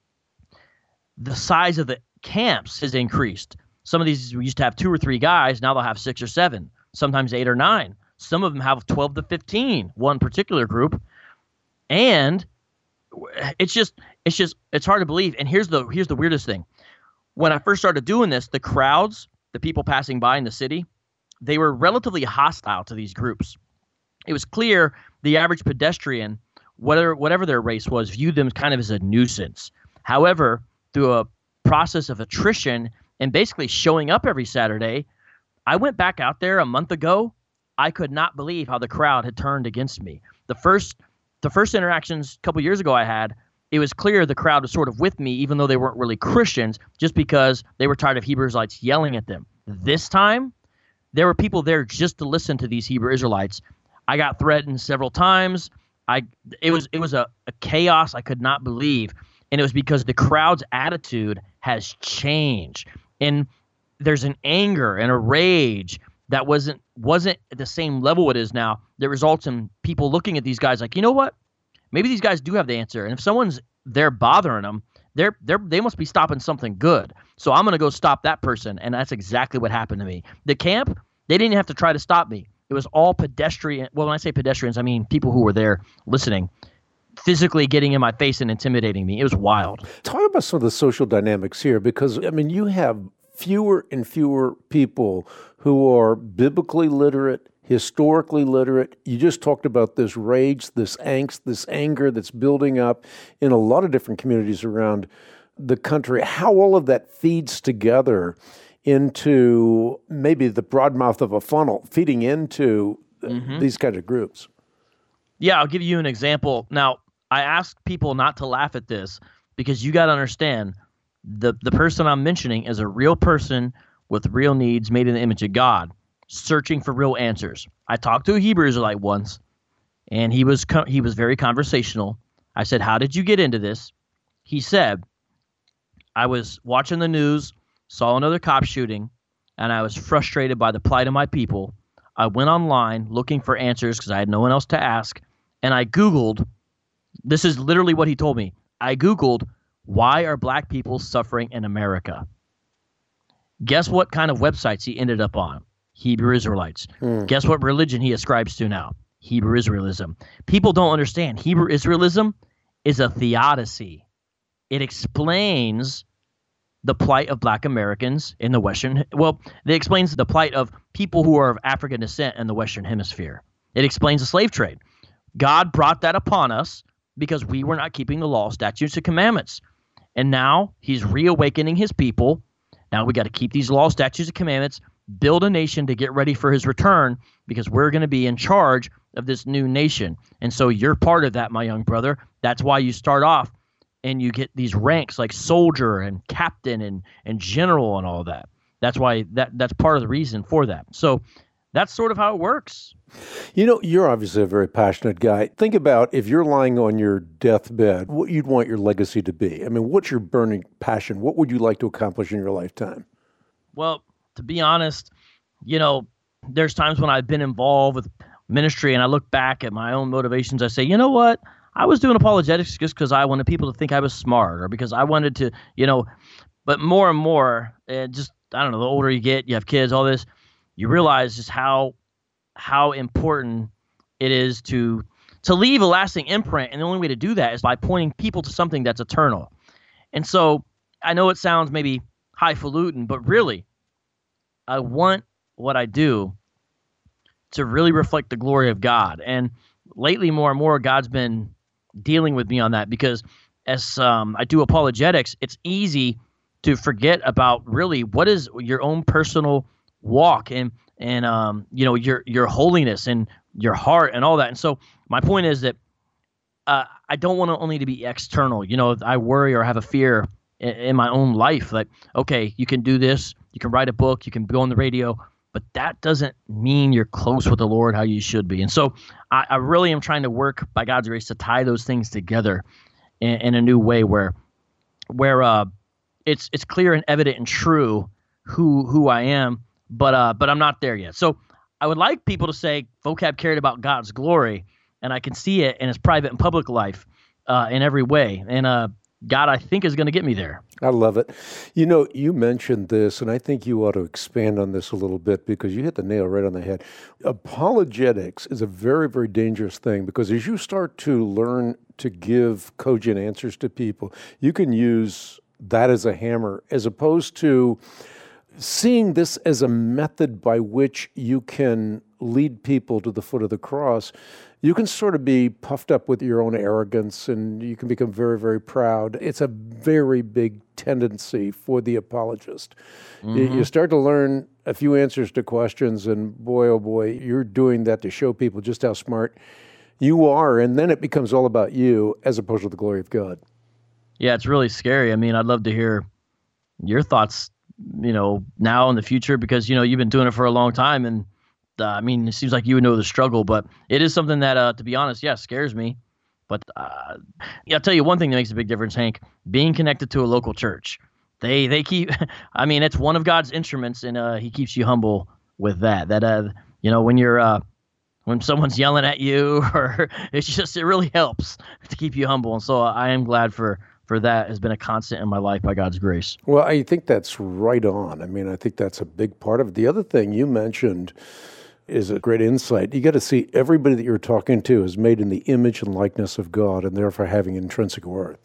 the size of the camps has increased. Some of these we used to have 2 or 3 guys. Now they'll have 6 or 7, sometimes 8 or 9. Some of them have 12 to 15, one particular group. And it's hard to believe. And here's the weirdest thing. When I first started doing this, the crowds, the people passing by in the city, they were relatively hostile to these groups. It was clear the average pedestrian, whatever their race was, viewed them kind of as a nuisance. However, through a process of attrition and basically showing up every Saturday, I went back out there a month ago. I could not believe how the crowd had turned against me. The first interactions a couple years ago I had, it was clear the crowd was sort of with me, even though they weren't really Christians, just because they were tired of Hebrew Israelites yelling at them. This time, there were people there just to listen to these Hebrew Israelites. I got threatened several times. It was a chaos I could not believe, and it was because the crowd's attitude has changed, and there's an anger and a rage that wasn't at the same level it is now, that results in people looking at these guys like, you know what? Maybe these guys do have the answer. And if someone's there bothering them, they must be stopping something good. So I'm going to go stop that person. And that's exactly what happened to me. The camp, they didn't have to try to stop me. It was all pedestrian. Well, when I say pedestrians, I mean people who were there listening, physically getting in my face and intimidating me. It was wild. Talk about some of the social dynamics here, because, I mean, you have fewer and fewer people who are biblically literate, historically literate. You just talked about this rage, this angst, this anger that's building up in a lot of different communities around the country. How all of that feeds together into maybe the broad mouth of a funnel, feeding into these kinds of groups. Yeah, I'll give you an example. Now, I ask people not to laugh at this because you got to understand the person I'm mentioning is a real person with real needs, made in the image of God, searching for real answers. I talked to a Hebrew Israelite once, and he was very conversational. I said, "How did you get into this?" He said, "I was watching the news, saw another cop shooting, and I was frustrated by the plight of my people. I went online looking for answers because I had no one else to ask, and I Googled," this is literally what he told me, "I Googled, why are black people suffering in America?" Guess what kind of websites he ended up on? Hebrew Israelites. Guess what religion he ascribes to now? Hebrew Israelism. People don't understand. Hebrew Israelism is a theodicy. It explains the plight of black Americans in the Western, well, it explains the plight of people who are of African descent in the Western Hemisphere. It explains the slave trade. God brought that upon us because we were not keeping the law, statutes, and commandments. And now he's reawakening his people. Now we got to keep these laws, statutes, and commandments, build a nation to get ready for his return, because we're going to be in charge of this new nation. And so you're part of that, my young brother. That's why you start off and you get these ranks like soldier and captain and general and all that. That's why that's part of the reason for that. So that's sort of how it works. You know, you're obviously a very passionate guy. Think about if you're lying on your deathbed, what you'd want your legacy to be. I mean, what's your burning passion? What would you like to accomplish in your lifetime? Well, to be honest, you know, there's times when I've been involved with ministry and I look back at my own motivations. I say, you know what? I was doing apologetics just because I wanted people to think I was smart, or because I wanted to, you know, but more and more, I don't know, the older you get, you have kids, all this, you realize just how important it is to leave a lasting imprint. And the only way to do that is by pointing people to something that's eternal. And so I know it sounds maybe highfalutin, but really, I want what I do to really reflect the glory of God. And lately, more and more, God's been dealing with me on that, because as I do apologetics, it's easy to forget about really what is your own personal walk and you know, your holiness and your heart and all that. And so my point is that I don't want only to be external. You know, I worry or have a fear in my own life, like, okay, you can do this, you can write a book, you can go on the radio, but that doesn't mean you're close with the Lord how you should be. And so I really am trying to work by God's grace to tie those things together in a new way where it's clear and evident and true who I am, but I'm not there yet. So I would like people to say Vocab cared about God's glory, and I can see it in his private and public life in every way. And God, I think, is going to get me there. I love it. You know, you mentioned this, and I think you ought to expand on this a little bit, because you hit the nail right on the head. Apologetics is a very, very dangerous thing, because as you start to learn to give cogent answers to people, you can use that as a hammer, as opposed to seeing this as a method by which you can lead people to the foot of the cross, you can sort of be puffed up with your own arrogance and you can become very, very proud. It's a very big tendency for the apologist. You start to learn a few answers to questions, and boy, oh boy, you're doing that to show people just how smart you are, and then it becomes all about you as opposed to the glory of God. Yeah, it's really scary. I mean, I'd love to hear your thoughts, now in the future, because, you've been doing it for a long time. And it seems like you would know the struggle, but it is something that, to be honest, scares me. But I'll tell you one thing that makes a big difference, Hank, being connected to a local church. They keep, it's one of God's instruments, and he keeps you humble with that. When you're, when someone's yelling at you, or it really helps to keep you humble. And so I am glad for that has been a constant in my life by God's grace. Well, I think that's right on. I think that's a big part of it. The other thing you mentioned is a great insight. You got to see everybody that you're talking to is made in the image and likeness of God, and therefore having intrinsic worth.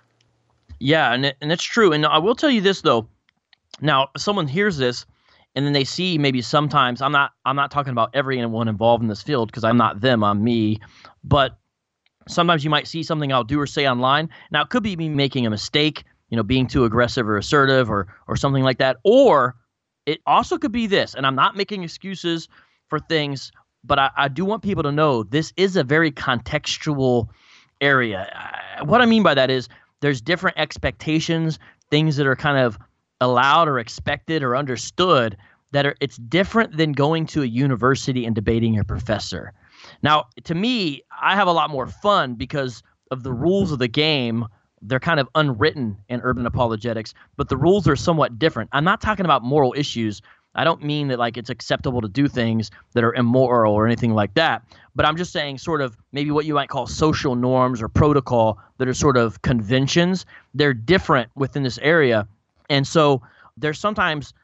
Yeah, and it's true. And I will tell you this, though. Now, if someone hears this, and then they see maybe sometimes, I'm not talking about everyone involved in this field, because I'm not them, I'm me, but sometimes you might see something I'll do or say online. Now, it could be me making a mistake, being too aggressive or assertive or something like that. Or it also could be this, and I'm not making excuses for things, but I do want people to know this is a very contextual area. What I mean by that is there's different expectations, things that are kind of allowed or expected or understood it's different than going to a university and debating your professor. Now, to me, I have a lot more fun because of the rules of the game. They're kind of unwritten in urban apologetics, but the rules are somewhat different. I'm not talking about moral issues. I don't mean that it's acceptable to do things that are immoral or anything like that, but I'm just saying sort of maybe what you might call social norms or protocol that are sort of conventions. They're different within this area. And so there's sometimes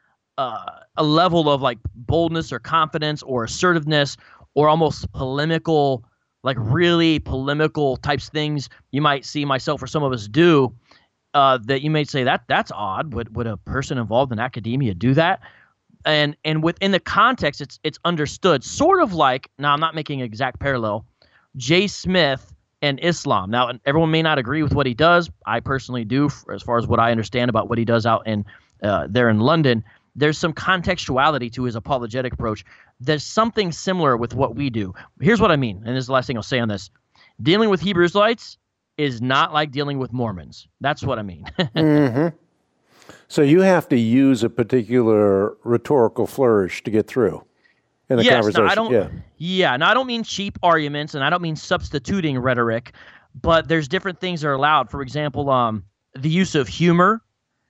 a level of boldness or confidence or assertiveness or almost polemical, really polemical types things you might see myself or some of us do that you may say that's odd. Would a person involved in academia do that? And within the context, it's understood. Sort of now I'm not making an exact parallel, Jay Smith and Islam. Now, everyone may not agree with what he does. I personally do, as far as what I understand about what he does out in there in London. There's some contextuality to his apologetic approach. There's something similar with what we do. Here's what I mean, and this is the last thing I'll say on this. Dealing with Hebrew Israelites is not like dealing with Mormons. That's what I mean. Mm-hmm. So you have to use a particular rhetorical flourish to get through in the conversation. Now, I don't mean cheap arguments, and I don't mean substituting rhetoric, but there's different things that are allowed. For example, the use of humor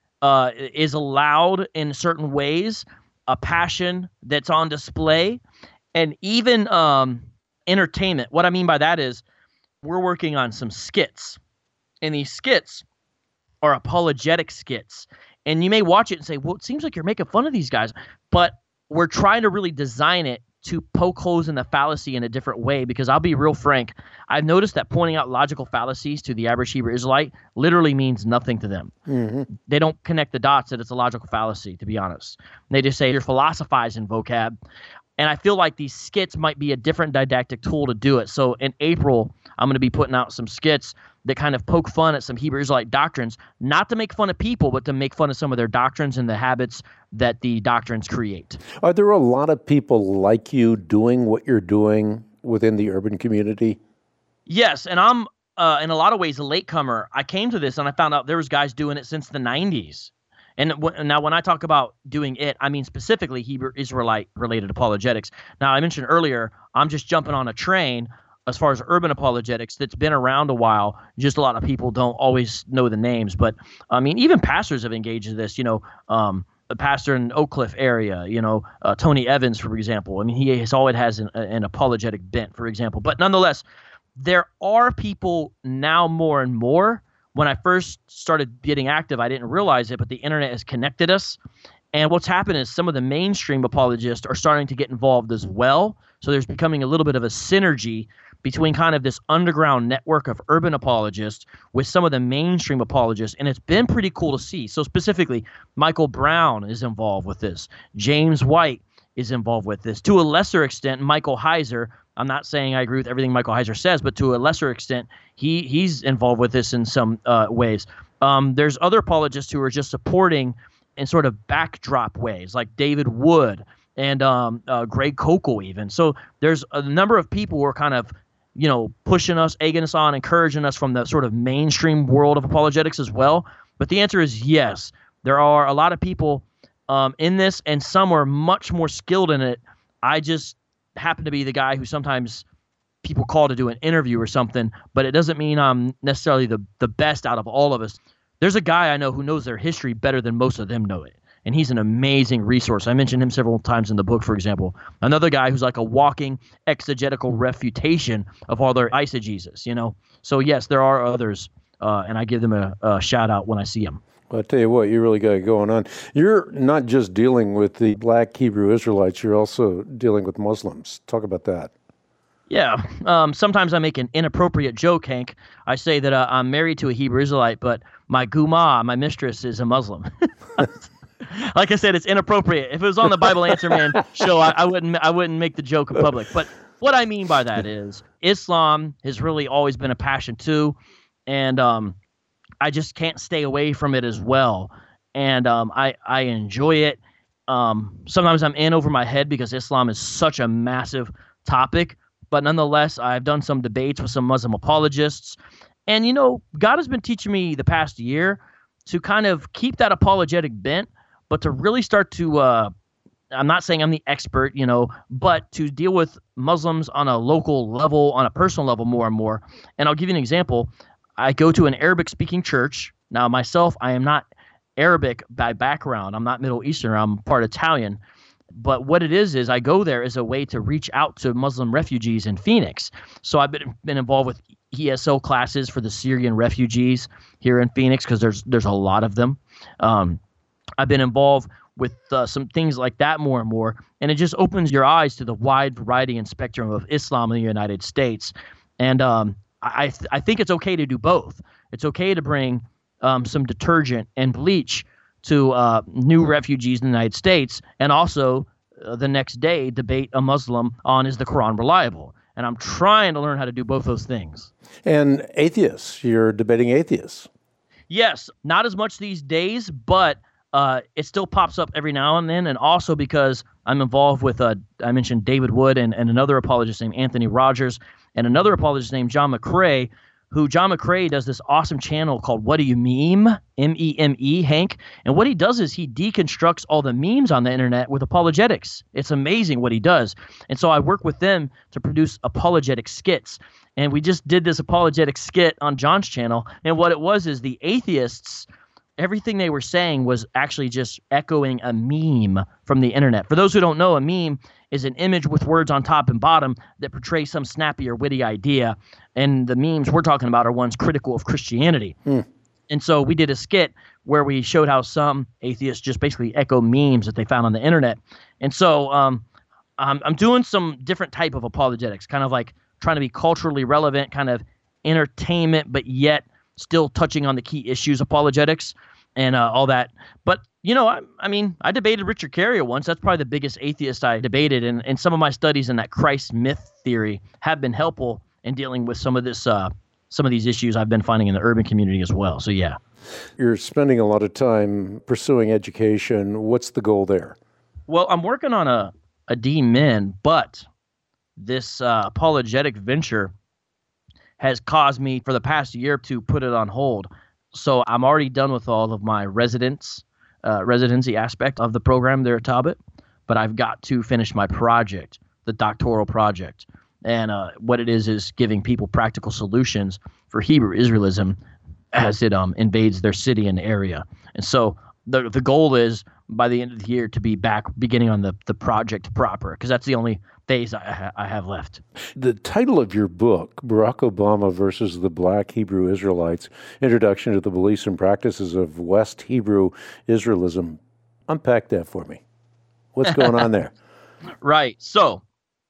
is allowed in certain ways, a passion that's on display, and even entertainment. What I mean by that is we're working on some skits, and these skits are apologetic skits. And you may watch it and say, well, it seems like you're making fun of these guys, but we're trying to really design it to poke holes in the fallacy in a different way, because I'll be real frank, I've noticed that pointing out logical fallacies to the average Hebrew Israelite literally means nothing to them. Mm-hmm. They don't connect the dots that it's a logical fallacy, to be honest. They just say you're philosophizing, vocab. And I feel like these skits might be a different didactic tool to do it. So in April, I'm going to be putting out some skits that kind of poke fun at some Hebrew Israelite doctrines, not to make fun of people, but to make fun of some of their doctrines and the habits that the doctrines create. Are there a lot of people like you doing what you're doing within the urban community? Yes, and I'm in a lot of ways a latecomer. I came to this and I found out there was guys doing it since the 90s. And now when I talk about doing it, I mean specifically Hebrew Israelite-related apologetics. Now, I mentioned earlier, I'm just jumping on a train as far as urban apologetics that's been around a while. Just a lot of people don't always know the names. But, I mean, even pastors have engaged in this, a pastor in Oak Cliff area, Tony Evans, for example. I mean, he always has an apologetic bent, for example. But nonetheless, there are people now more and more. When I first started getting active, I didn't realize it, but the internet has connected us. And what's happened is some of the mainstream apologists are starting to get involved as well. So there's becoming a little bit of a synergy between kind of this underground network of urban apologists with some of the mainstream apologists. And it's been pretty cool to see. So specifically, Michael Brown is involved with this. James White is involved with this. To a lesser extent, Michael Heiser. I'm not saying I agree with everything Michael Heiser says, but to a lesser extent, he's involved with this in some ways. There's other apologists who are just supporting in sort of backdrop ways, like David Wood and Greg Koukl even. So there's a number of people who are kind of, pushing us, egging us on, encouraging us from the sort of mainstream world of apologetics as well. But the answer is yes. There are a lot of people in this, and some are much more skilled in it. I just happen to be the guy who sometimes people call to do an interview or something, but it doesn't mean I'm necessarily the best out of all of us. There's a guy I know who knows their history better than most of them know it, and he's an amazing resource. I mentioned him several times in the book, for example. Another guy who's like a walking exegetical refutation of all their eisegesis, So yes, there are others, and I give them a shout out when I see them. Well, I'll tell you what, you really got it going on. You're not just dealing with the Black Hebrew Israelites, you're also dealing with Muslims. Talk about that. Yeah. Sometimes I make an inappropriate joke, Hank. I say that I'm married to a Hebrew Israelite, but my guma, my mistress, is a Muslim. Like I said, it's inappropriate. If it was on the Bible Answer Man show, I wouldn't make the joke in public. But what I mean by that is Islam has really always been a passion too, and I just can't stay away from it as well. And I enjoy it. Sometimes I'm in over my head because Islam is such a massive topic. But nonetheless, I've done some debates with some Muslim apologists. And, God has been teaching me the past year to kind of keep that apologetic bent, but to really start to, I'm not saying I'm the expert, but to deal with Muslims on a local level, on a personal level more and more. And I'll give you an example. I go to an Arabic-speaking church. Now, myself, I am not Arabic by background. I'm not Middle Eastern. I'm part Italian. But what it is I go there as a way to reach out to Muslim refugees in Phoenix. So I've been involved with ESL classes for the Syrian refugees here in Phoenix because there's a lot of them. I've been involved with some things like that more and more, and it just opens your eyes to the wide variety and spectrum of Islam in the United States. And I think it's okay to do both. It's okay to bring some detergent and bleach to new refugees in the United States, and also the next day debate a Muslim on is the Quran reliable. And I'm trying to learn how to do both those things. And atheists, you're debating atheists. Yes, not as much these days, but it still pops up every now and then, and also because I'm involved with, I mentioned David Wood and another apologist named Anthony Rogers, and another apologist named John McCrae, who John McCrae does this awesome channel called What Do You Meme? M-E-M-E, Hank. And what he does is he deconstructs all the memes on the internet with apologetics. It's amazing what he does. And so I work with them to produce apologetic skits. And we just did this apologetic skit on John's channel. And what it was is the atheists, everything they were saying was actually just echoing a meme from the internet. For those who don't know, a meme is an image with words on top and bottom that portray some snappy or witty idea. And the memes we're talking about are ones critical of Christianity. And so we did a skit where we showed how some atheists just basically echo memes that they found on the internet. And so I'm doing some different type of apologetics, kind of like trying to be culturally relevant, kind of entertainment, but yet still touching on the key issues apologetics and all that. But, I debated Richard Carrier once. That's probably the biggest atheist I debated. And some of my studies in that Christ myth theory have been helpful in dealing with some of this, some of these issues I've been finding in the urban community as well. So, yeah. You're spending a lot of time pursuing education. What's the goal there? Well, I'm working on a D-Min, but this apologetic venture has caused me for the past year to put it on hold. So I'm already done with all of my residency aspect of the program there at Talbot, but I've got to finish my project, the doctoral project. And what it is giving people practical solutions for Hebrew Israelism as it invades their city and area. And so the goal is by the end of the year to be back beginning on the project proper, because that's the only phase I have left. The title of your book, Barack Obama versus the Black Hebrew Israelites, Introduction to the Beliefs and Practices of West Hebrew Israelism. Unpack that for me. What's going on there? Right. So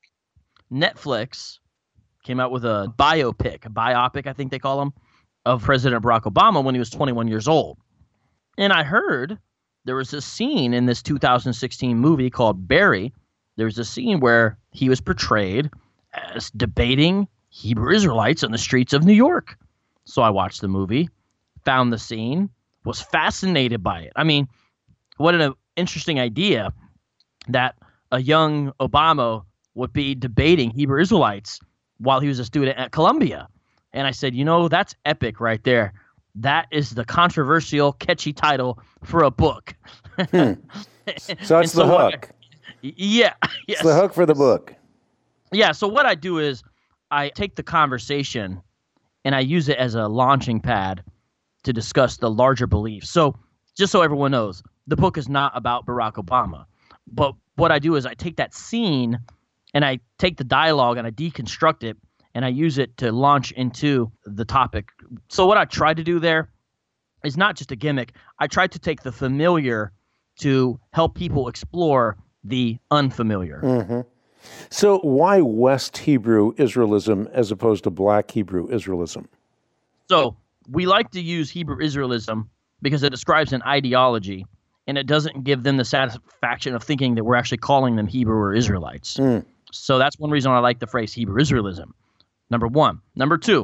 Netflix came out with a biopic, I think they call them, of President Barack Obama when he was 21 years old. And I heard there was a scene in this 2016 movie called Barry. There was a scene where he was portrayed as debating Hebrew Israelites on the streets of New York. So I watched the movie, found the scene, was fascinated by it. I mean, what an interesting idea that a young Obama would be debating Hebrew Israelites while he was a student at Columbia. And I said, that's epic right there. That is the controversial, catchy title for a book. So that's the hook. Yeah. Yes. It's the hook for the book. Yeah. So what I do is I take the conversation and I use it as a launching pad to discuss the larger beliefs. So just so everyone knows, the book is not about Barack Obama. But what I do is I take that scene and I take the dialogue and I deconstruct it and I use it to launch into the topic. So what I tried to do there is not just a gimmick. I tried to take the familiar to help people explore the unfamiliar. Mm-hmm. So why West Hebrew Israelism as opposed to Black Hebrew Israelism? So we like to use Hebrew Israelism because it describes an ideology and it doesn't give them the satisfaction of thinking that we're actually calling them Hebrew or Israelites. So that's one reason I like the phrase Hebrew Israelism. Number one. Number two,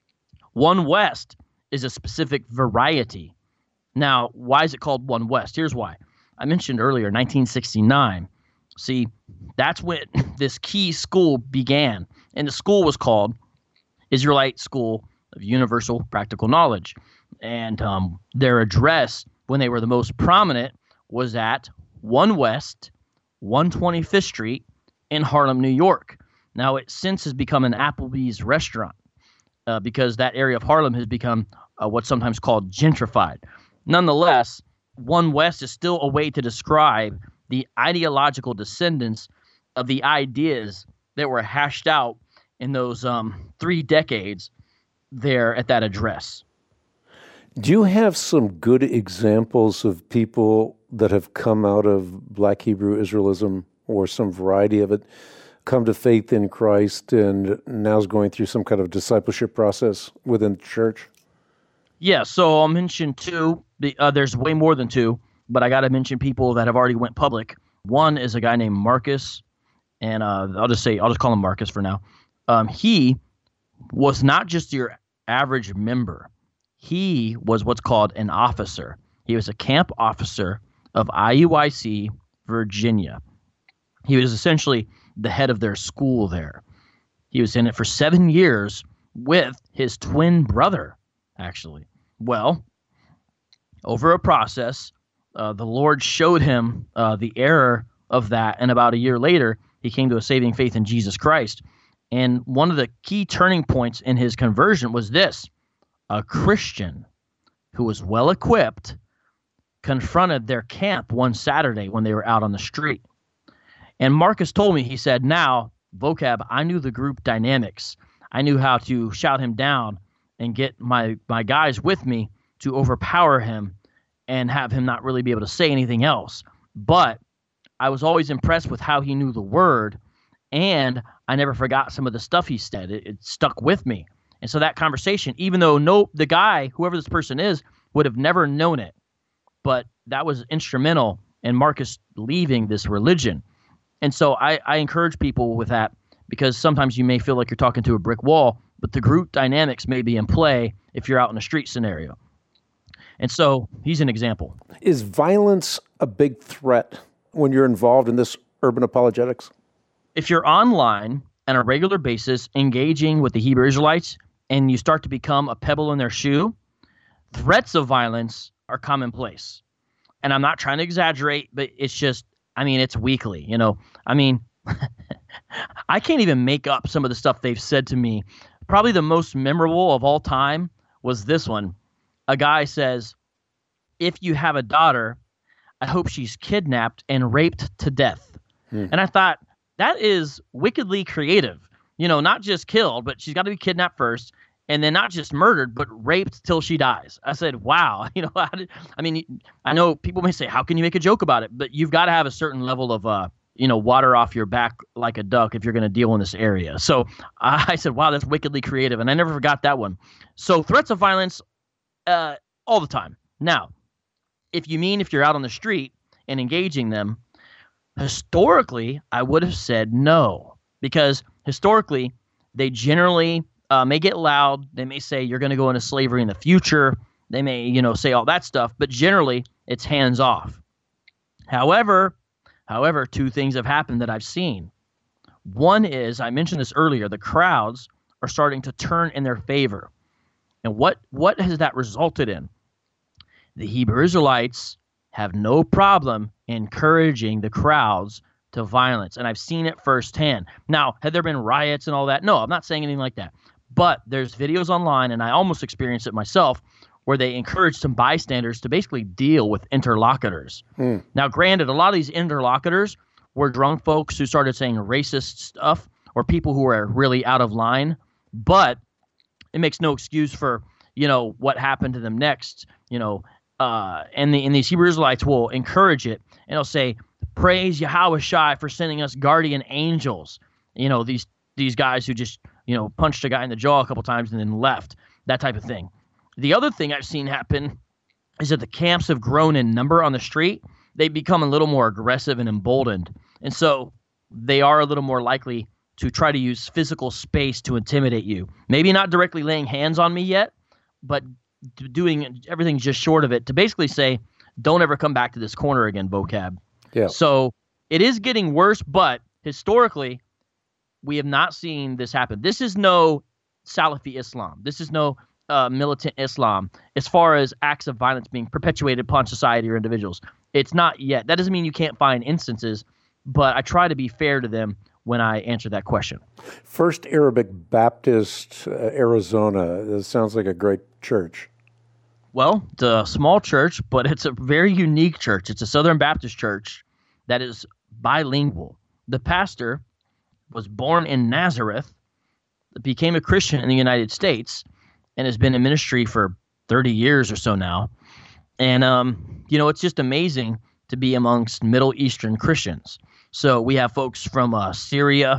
One West is a specific variety. Now, why is it called One West? Here's why. I mentioned earlier, 1969. See, that's when this key school began. And the school was called Israelite School of Universal Practical Knowledge. And their address, when they were the most prominent, was at 1 West, 125th Street in Harlem, New York. Now, it since has become an Applebee's restaurant because that area of Harlem has become what's sometimes called gentrified. Nonetheless, 1 West is still a way to describe the ideological descendants of the ideas that were hashed out in those 3 decades there at that address. Do you have some good examples of people that have come out of Black Hebrew Israelism or some variety of it, come to faith in Christ and now is going through some kind of discipleship process within the church? Yeah, so I'll mention 2. There's way more than 2, but I got to mention people that have already went public. One is a guy named Marcus, and I'll just call him Marcus for now. He was not just your average member. He was what's called an officer. He was a camp officer of IUIC, Virginia. He was essentially the head of their school there. He was in it for 7 years with his twin brother, actually. Well, over a process, the Lord showed him the error of that, and about a year later, he came to a saving faith in Jesus Christ. And one of the key turning points in his conversion was this. A Christian who was well-equipped confronted their camp one Saturday when they were out on the street. And Marcus told me, he said, now, vocab, I knew the group dynamics. I knew how to shout him down and get my guys with me to overpower him and have him not really be able to say anything else. But I was always impressed with how he knew the word, and I never forgot some of the stuff he said. It stuck with me. And so that conversation, even though the guy, whoever this person is, would have never known it, but that was instrumental in Marcus leaving this religion. And so I encourage people with that, because sometimes you may feel like you're talking to a brick wall, but the group dynamics may be in play if you're out in a street scenario. And so he's an example. Is violence a big threat when you're involved in this urban apologetics? If you're online on a regular basis engaging with the Hebrew Israelites and you start to become a pebble in their shoe, threats of violence are commonplace. And I'm not trying to exaggerate, but it's just, it's weekly, I can't even make up some of the stuff they've said to me. Probably the most memorable of all time was this one. A guy says, if you have a daughter, I hope she's kidnapped and raped to death. And I thought, that is wickedly creative. Not just killed, but she's got to be kidnapped first and then not just murdered, but raped till she dies. I said, wow, I know people may say, how can you make a joke about it? But you've got to have a certain level of, water off your back like a duck if you're going to deal in this area. So I said, wow, that's wickedly creative. And I never forgot that one. So threats of violence all the time. Now, if you're out on the street and engaging them, historically, I would have said no, because historically, they generally may get loud. They may say you're going to go into slavery in the future. They may, say all that stuff, but generally it's hands off. However, two things have happened that I've seen. One is, I mentioned this earlier, the crowds are starting to turn in their favor. And what has that resulted in? The Hebrew Israelites have no problem encouraging the crowds to violence. And I've seen it firsthand. Now, have there been riots and all that? No, I'm not saying anything like that. But there's videos online, and I almost experienced it myself, where they encourage some bystanders to basically deal with interlocutors. Now, granted, a lot of these interlocutors were drunk folks who started saying racist stuff, or people who were really out of line. But it makes no excuse for, what happened to them next, and these Hebrew Israelites will encourage it, and they'll say, praise Yahweh Shai for sending us guardian angels. These guys who just, punched a guy in the jaw a couple times and then left, that type of thing. The other thing I've seen happen is that the camps have grown in number on the street. They become a little more aggressive and emboldened. And so they are a little more likely to try to use physical space to intimidate you. Maybe not directly laying hands on me yet, but doing everything just short of it to basically say, don't ever come back to this corner again, vocab. Yeah. So it is getting worse, but historically, we have not seen this happen. This is no Salafi Islam. This is no militant Islam as far as acts of violence being perpetuated upon society or individuals. It's not yet. That doesn't mean you can't find instances, but I try to be fair to them when I answer that question. First Arabic Baptist, Arizona. That sounds like a great church. Well, it's a small church, but it's a very unique church. It's a Southern Baptist church that is bilingual. The pastor was born in Nazareth, became a Christian in the United States, and has been in ministry for 30 years or so now. And, it's just amazing to be amongst Middle Eastern Christians. So we have folks from Syria,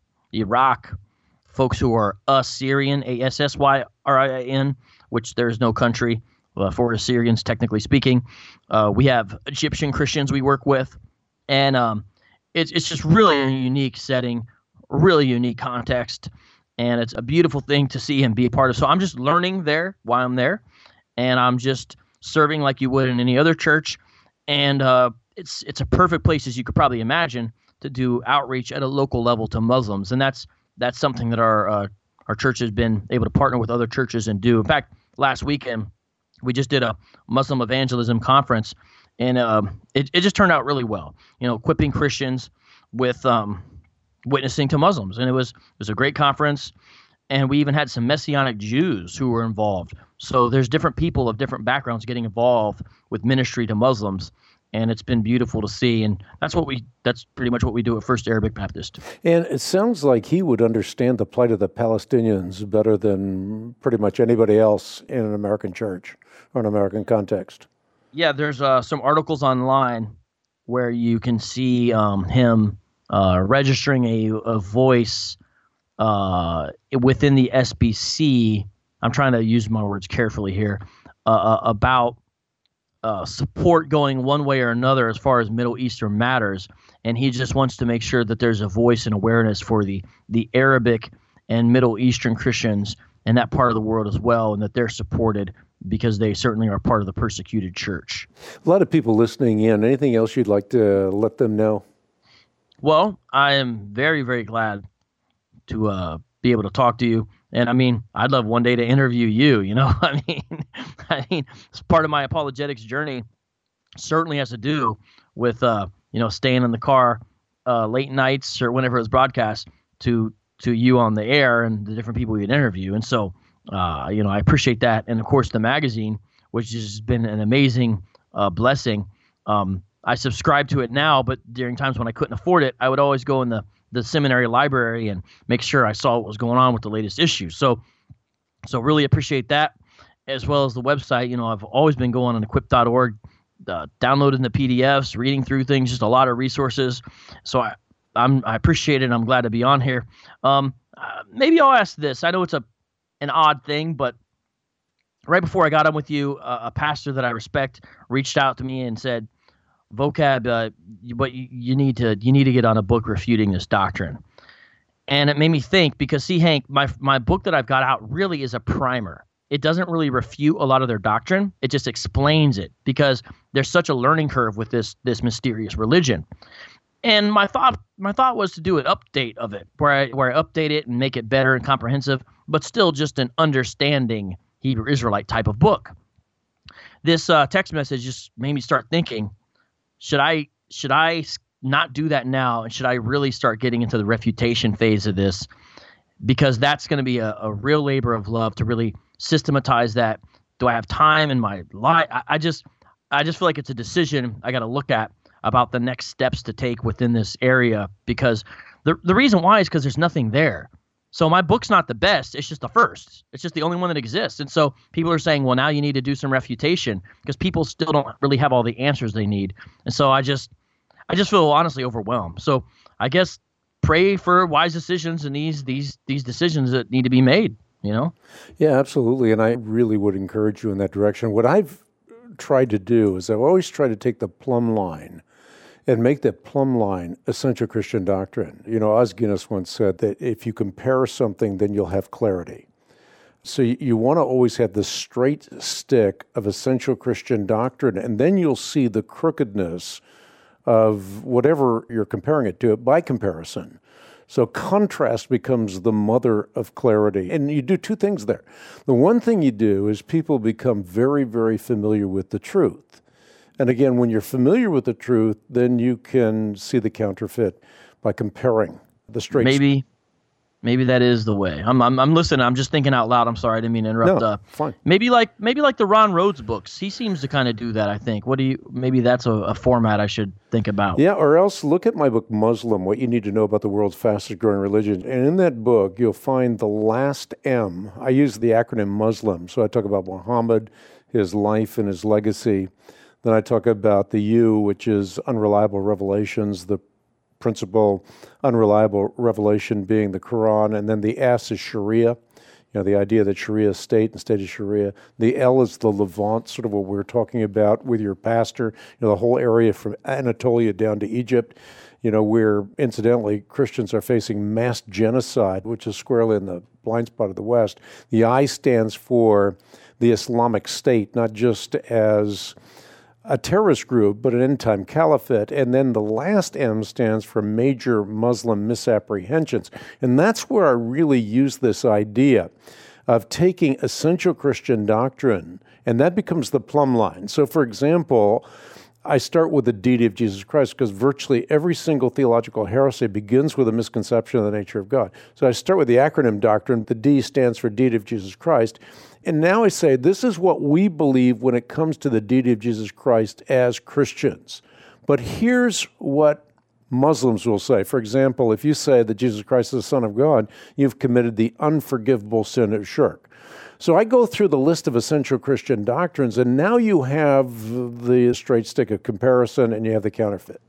Iraq, folks who are Assyrian, Assyrian, which there's no country for Assyrians, technically speaking. We have Egyptian Christians we work with. And it's just really a unique setting, really unique context. And it's a beautiful thing to see him be a part of. So I'm just learning there while I'm there. And I'm just serving like you would in any other church. And it's a perfect place, as you could probably imagine, to do outreach at a local level to Muslims. And that's something that our church has been able to partner with other churches and do. In fact, last weekend, we just did a Muslim evangelism conference, and it just turned out really well, equipping Christians with witnessing to Muslims. And it was a great conference. And we even had some Messianic Jews who were involved. So there's different people of different backgrounds getting involved with ministry to Muslims. And it's been beautiful to see. And that's pretty much what we do at First Arabic Baptist. And it sounds like he would understand the plight of the Palestinians better than pretty much anybody else in an American church or an American context. Yeah, there's some articles online where you can see him registering a voice within the SBC. I'm trying to use my words carefully here, about support going one way or another as far as Middle Eastern matters. And he just wants to make sure that there's a voice and awareness for the Arabic and Middle Eastern Christians in that part of the world as well, and that they're supported because they certainly are part of the persecuted church. A lot of people listening in. Anything else you'd like to let them know? Well, I am very, very glad to be able to talk to you. And I mean, I'd love one day to interview you, I mean, it's part of my apologetics journey certainly has to do with, staying in the car late nights or whenever it was broadcast to you on the air and the different people you'd interview. And so, I appreciate that. And of course, the magazine, which has been an amazing blessing. I subscribe to it now, but during times when I couldn't afford it, I would always go in the seminary library and make sure I saw what was going on with the latest issue. So So really appreciate that, as well as the website. I've always been going on equip.org, downloading the PDFs, reading through things, just a lot of resources. So I appreciate it. And I'm glad to be on here. Maybe I'll ask this. I know it's an odd thing, but right before I got on with you, a pastor that I respect reached out to me and said, "Vocab, but you need to get on a book refuting this doctrine." And it made me think, because see, Hank, my book that I've got out really is a primer. It doesn't really refute a lot of their doctrine. It just explains it, because there's such a learning curve with this mysterious religion. And my thought was to do an update of it, where I update it and make it better and comprehensive, but still just an understanding Hebrew Israelite type of book. This text message just made me start thinking, should I not do that now, and should I really start getting into the refutation phase of this? Because that's going to be a real labor of love to really systematize that. Do I have time in my life? I just feel like it's a decision I got to look at about the next steps to take within this area, because the reason why is because there's nothing there. So my book's not the best. It's just the first. It's just the only one that exists. And so people are saying, well, now you need to do some refutation, because people still don't really have all the answers they need. And so I just feel honestly overwhelmed. So I guess pray for wise decisions in these decisions that need to be made, Yeah, absolutely. And I really would encourage you in that direction. What I've tried to do is I've always tried to take the plumb line and make that plumb line essential Christian doctrine. Os Guinness once said that if you compare something, then you'll have clarity. So you want to always have the straight stick of essential Christian doctrine, and then you'll see the crookedness of whatever you're comparing it to by comparison. So contrast becomes the mother of clarity. And you do two things there. The one thing you do is people become very, very familiar with the truth. And again, when you're familiar with the truth, then you can see the counterfeit by comparing the straight. Maybe that is the way. I'm listening. I'm just thinking out loud. I'm sorry, I didn't mean to interrupt. No, fine. Maybe like the Ron Rhodes books. He seems to kind of do that, I think. Maybe that's a format I should think about. Yeah, or else look at my book, Muslim, What You Need to Know About the World's Fastest Growing Religion. And in that book, you'll find the last M. I use the acronym Muslim. So I talk about Muhammad, his life and his legacy. Then I talk about the U, which is unreliable revelations, the principal unreliable revelation being the Quran, and then the S is Sharia, the idea that Sharia is state and state is Sharia. The L is the Levant, sort of what we're talking about with your pastor, the whole area from Anatolia down to Egypt, where incidentally Christians are facing mass genocide, which is squarely in the blind spot of the West. The I stands for the Islamic State, not just as a terrorist group, but an end-time caliphate. And then the last M stands for major Muslim misapprehensions. And that's where I really use this idea of taking essential Christian doctrine, and that becomes the plumb line. So, for example, I start with the deity of Jesus Christ, because virtually every single theological heresy begins with a misconception of the nature of God. So I start with the acronym doctrine. The D stands for deity of Jesus Christ. And now I say, this is what we believe when it comes to the deity of Jesus Christ as Christians. But here's what Muslims will say. For example, if you say that Jesus Christ is the Son of God, you've committed the unforgivable sin of shirk. So I go through the list of essential Christian doctrines, and now you have the straight stick of comparison and you have the counterfeit.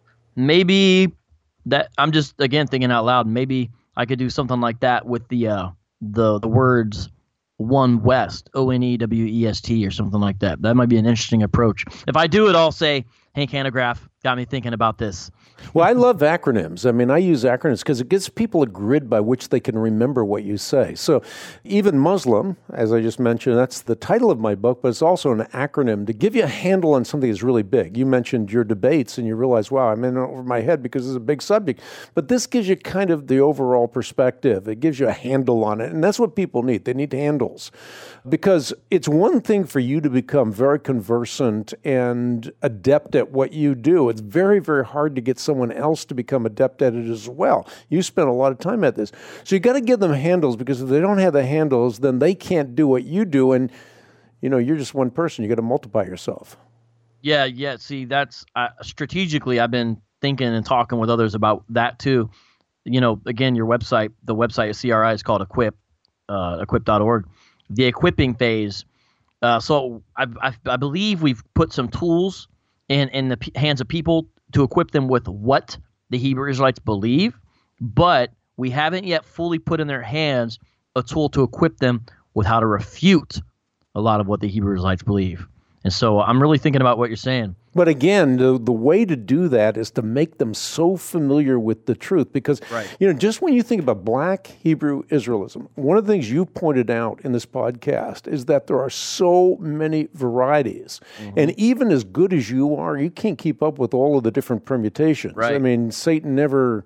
Maybe that, I'm just, again, thinking out loud, maybe I could do something like that with the words One West, Onewest, or something like that. That might be an interesting approach. If I do it, I'll say, Hank Hanegraaff got me thinking about this. Well, I love acronyms. I mean, I use acronyms because it gives people a grid by which they can remember what you say. So even Muslim, as I just mentioned, that's the title of my book, but it's also an acronym to give you a handle on something that's really big. You mentioned your debates, and you realize, wow, I'm in over my head because it's a big subject. But this gives you kind of the overall perspective. It gives you a handle on it, and that's what people need. They need handles. Because it's one thing for you to become very conversant and adept at what you do. It's very, very hard to get someone else to become adept at it as well. You spend a lot of time at this. So you got to give them handles, because if they don't have the handles, then they can't do what you do. And, you're just one person. You got to multiply yourself. Yeah. See, that's strategically, I've been thinking and talking with others about that too. Again, your website, the website of CRI is called Equip, equip.org. the equipping phase. So I believe we've put some tools in the hands of people to equip them with what the Hebrew Israelites believe, but we haven't yet fully put in their hands a tool to equip them with how to refute a lot of what the Hebrew Israelites believe. And so I'm really thinking about what you're saying. But again, the way to do that is to make them so familiar with the truth. Because, just when you think about Black Hebrew Israelism, one of the things you pointed out in this podcast is that there are so many varieties. Mm-hmm. And even as good as you are, you can't keep up with all of the different permutations. Right. I mean, Satan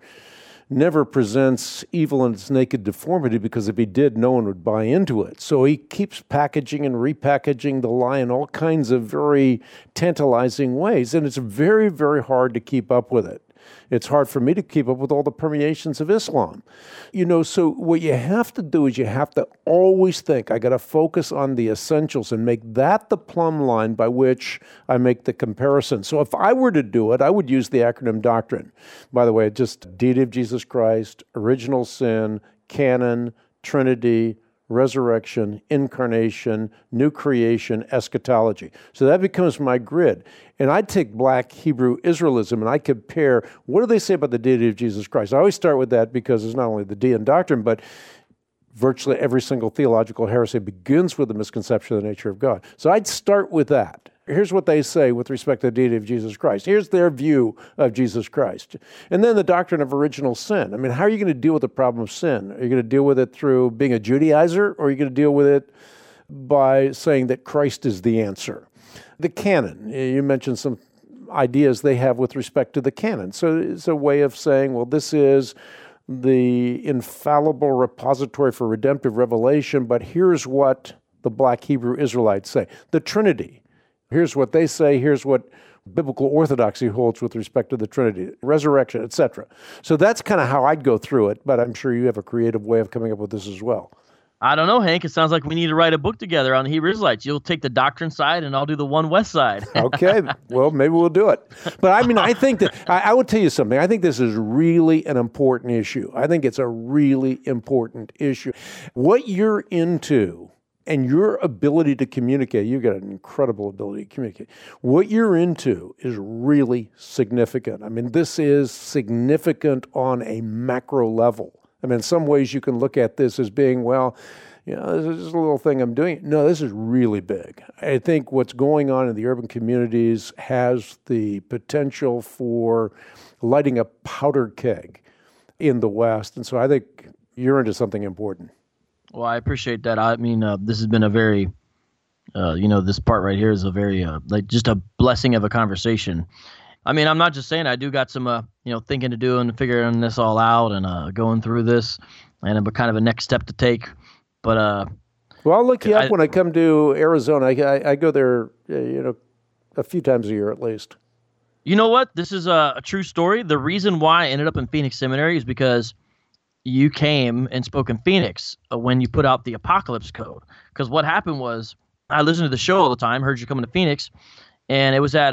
never presents evil in its naked deformity, because if he did, no one would buy into it. So he keeps packaging and repackaging the lie in all kinds of very tantalizing ways, and it's very, very hard to keep up with it. It's hard for me to keep up with all the permeations of Islam. So what you have to do is you have to always think, I got to focus on the essentials and make that the plumb line by which I make the comparison. So if I were to do it, I would use the acronym doctrine. By the way, just deity of Jesus Christ, original sin, canon, Trinity, resurrection, incarnation, new creation, eschatology. So that becomes my grid. And I take Black Hebrew Israelism and I compare, what do they say about the deity of Jesus Christ? I always start with that because it's not only the deity and doctrine, but virtually every single theological heresy begins with the misconception of the nature of God. So I'd start with that. Here's what they say with respect to the deity of Jesus Christ. Here's their view of Jesus Christ. And then the doctrine of original sin. I mean, how are you going to deal with the problem of sin? Are you going to deal with it through being a Judaizer, or are you going to deal with it by saying that Christ is the answer? The canon, you mentioned some ideas they have with respect to the canon. So it's a way of saying, well, this is the infallible repository for redemptive revelation, but here's what the Black Hebrew Israelites say. The Trinity. Here's what they say, here's what biblical orthodoxy holds with respect to the Trinity, resurrection, etc. So that's kind of how I'd go through it, but I'm sure you have a creative way of coming up with this as well. I don't know, Hank. It sounds like we need to write a book together on the Hebrew Israelites. You'll take the doctrine side, and I'll do the One West side. Okay. Well, maybe we'll do it. But I mean, I think that, I will tell you something. I think this is really an important issue. I think it's a really important issue. What you're into and your ability to communicate, you've got an incredible ability to communicate. What you're into is really significant. I mean, this is significant on a macro level. I mean, in some ways you can look at this as being, well, this is just a little thing I'm doing. No, this is really big. I think what's going on in the urban communities has the potential for lighting a powder keg in the West. And so I think you're into something important. Well, I appreciate that. I mean, this has been a very, this part right here is a very, just a blessing of a conversation. I mean, I'm not just saying, I do got some, thinking to do and figuring this all out and going through this, and kind of a next step to take. But well, I'll look you up when I come to Arizona. I go there, a few times a year at least. You know what? This is a true story. The reason why I ended up in Phoenix Seminary is because you came and spoke in Phoenix when you put out the Apocalypse Code. Because what happened was, I listened to the show all the time, heard you coming to Phoenix, and it was at,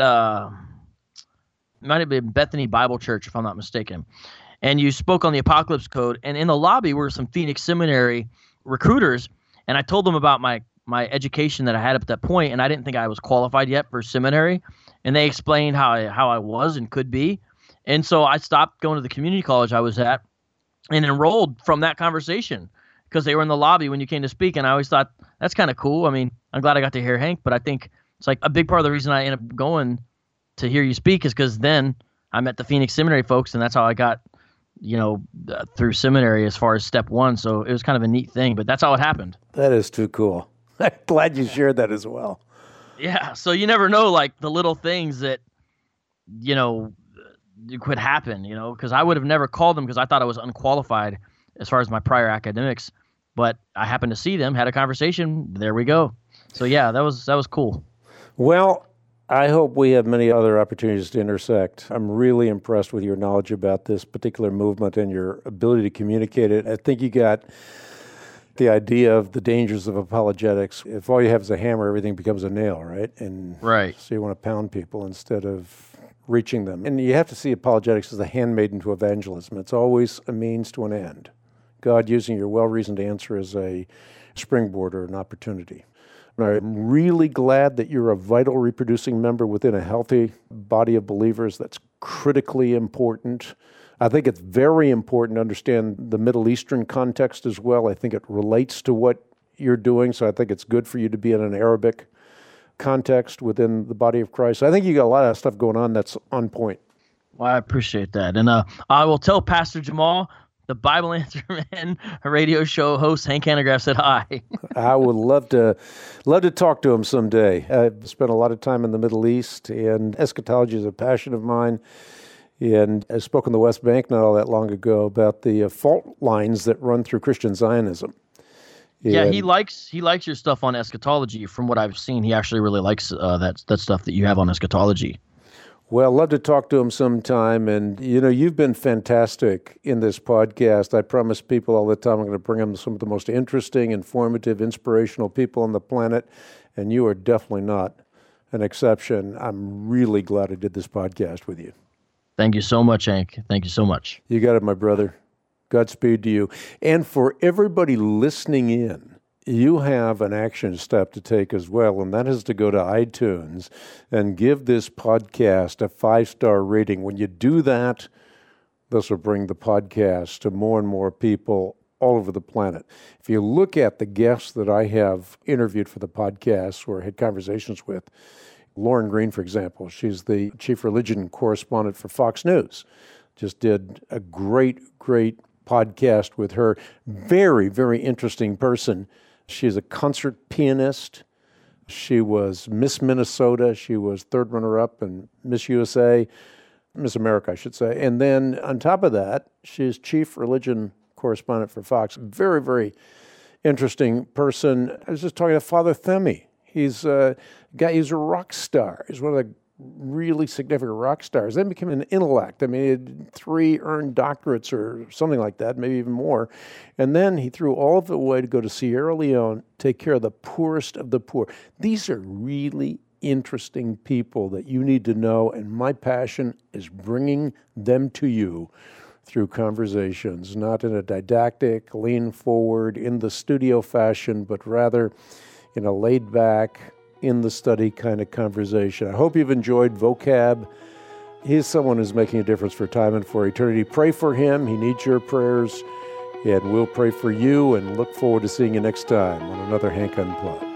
might have been Bethany Bible Church, if I'm not mistaken. And you spoke on the Apocalypse Code, and in the lobby were some Phoenix Seminary recruiters, and I told them about my education that I had up at that point, and I didn't think I was qualified yet for seminary, and they explained how I was and could be. And so I stopped going to the community college I was at, and enrolled from that conversation because they were in the lobby when you came to speak. And I always thought, that's kind of cool. I mean, I'm glad I got to hear Hank, but I think it's like a big part of the reason I ended up going to hear you speak is because then I met the Phoenix Seminary folks, and that's how I got, through seminary as far as step one. So it was kind of a neat thing, but that's how it happened. That is too cool. I'm glad you shared that as well. Yeah. So you never know, like the little things that, could happen, because I would have never called them because I thought I was unqualified as far as my prior academics, but I happened to see them, had a conversation, there we go. So yeah, that was cool. Well, I hope we have many other opportunities to intersect. I'm really impressed with your knowledge about this particular movement and your ability to communicate it. I think you got the idea of the dangers of apologetics. If all you have is a hammer, everything becomes a nail, right? And right. So you want to pound people instead of reaching them. And you have to see apologetics as a handmaiden to evangelism. It's always a means to an end. God using your well-reasoned answer as a springboard or an opportunity. I'm really glad that you're a vital reproducing member within a healthy body of believers. That's critically important. I think it's very important to understand the Middle Eastern context as well. I think it relates to what you're doing, so I think it's good for you to be in an Arabic context within the body of Christ. I think you got a lot of stuff going on that's on point. Well, I appreciate that. And I will tell Pastor Jamal, the Bible Answer Man radio show host, Hank Hanegraaff, said hi. I would love to talk to him someday. I've spent a lot of time in the Middle East, and eschatology is a passion of mine. And I spoke on the West Bank not all that long ago about the fault lines that run through Christian Zionism. Yeah, he likes your stuff on eschatology. From what I've seen, he actually really likes that stuff that you have on eschatology. Well, I'd love to talk to him sometime. And, you've been fantastic in this podcast. I promise people all the time I'm going to bring them some of the most interesting, informative, inspirational people on the planet. And you are definitely not an exception. I'm really glad I did this podcast with you. Thank you so much, Hank. Thank you so much. You got it, my brother. Godspeed to you. And for everybody listening in, you have an action step to take as well, and that is to go to iTunes and give this podcast a 5-star rating. When you do that, this will bring the podcast to more and more people all over the planet. If you look at the guests that I have interviewed for the podcast or had conversations with, Lauren Green, for example, she's the chief religion correspondent for Fox News. Just did a great podcast with her. Very, very interesting person. She's a concert pianist. She was Miss Minnesota. She was third runner-up in Miss USA, Miss America, I should say. And then on top of that, she's chief religion correspondent for Fox. Very, very interesting person. I was just talking to Father Themi. He's a guy, he's a rock star. He's one of the really significant rock stars. Then became an intellect. I mean, he had 3 earned doctorates or something like that, maybe even more. And then he threw all of it away to go to Sierra Leone, take care of the poorest of the poor. These are really interesting people that you need to know, and my passion is bringing them to you through conversations, not in a didactic, lean forward, in the studio fashion, but rather in a laid-back, in the study kind of conversation. I hope you've enjoyed Vocab. He's someone who's making a difference for time and for eternity. Pray for him. He needs your prayers. And we'll pray for you and look forward to seeing you next time on another Hank Unplugged.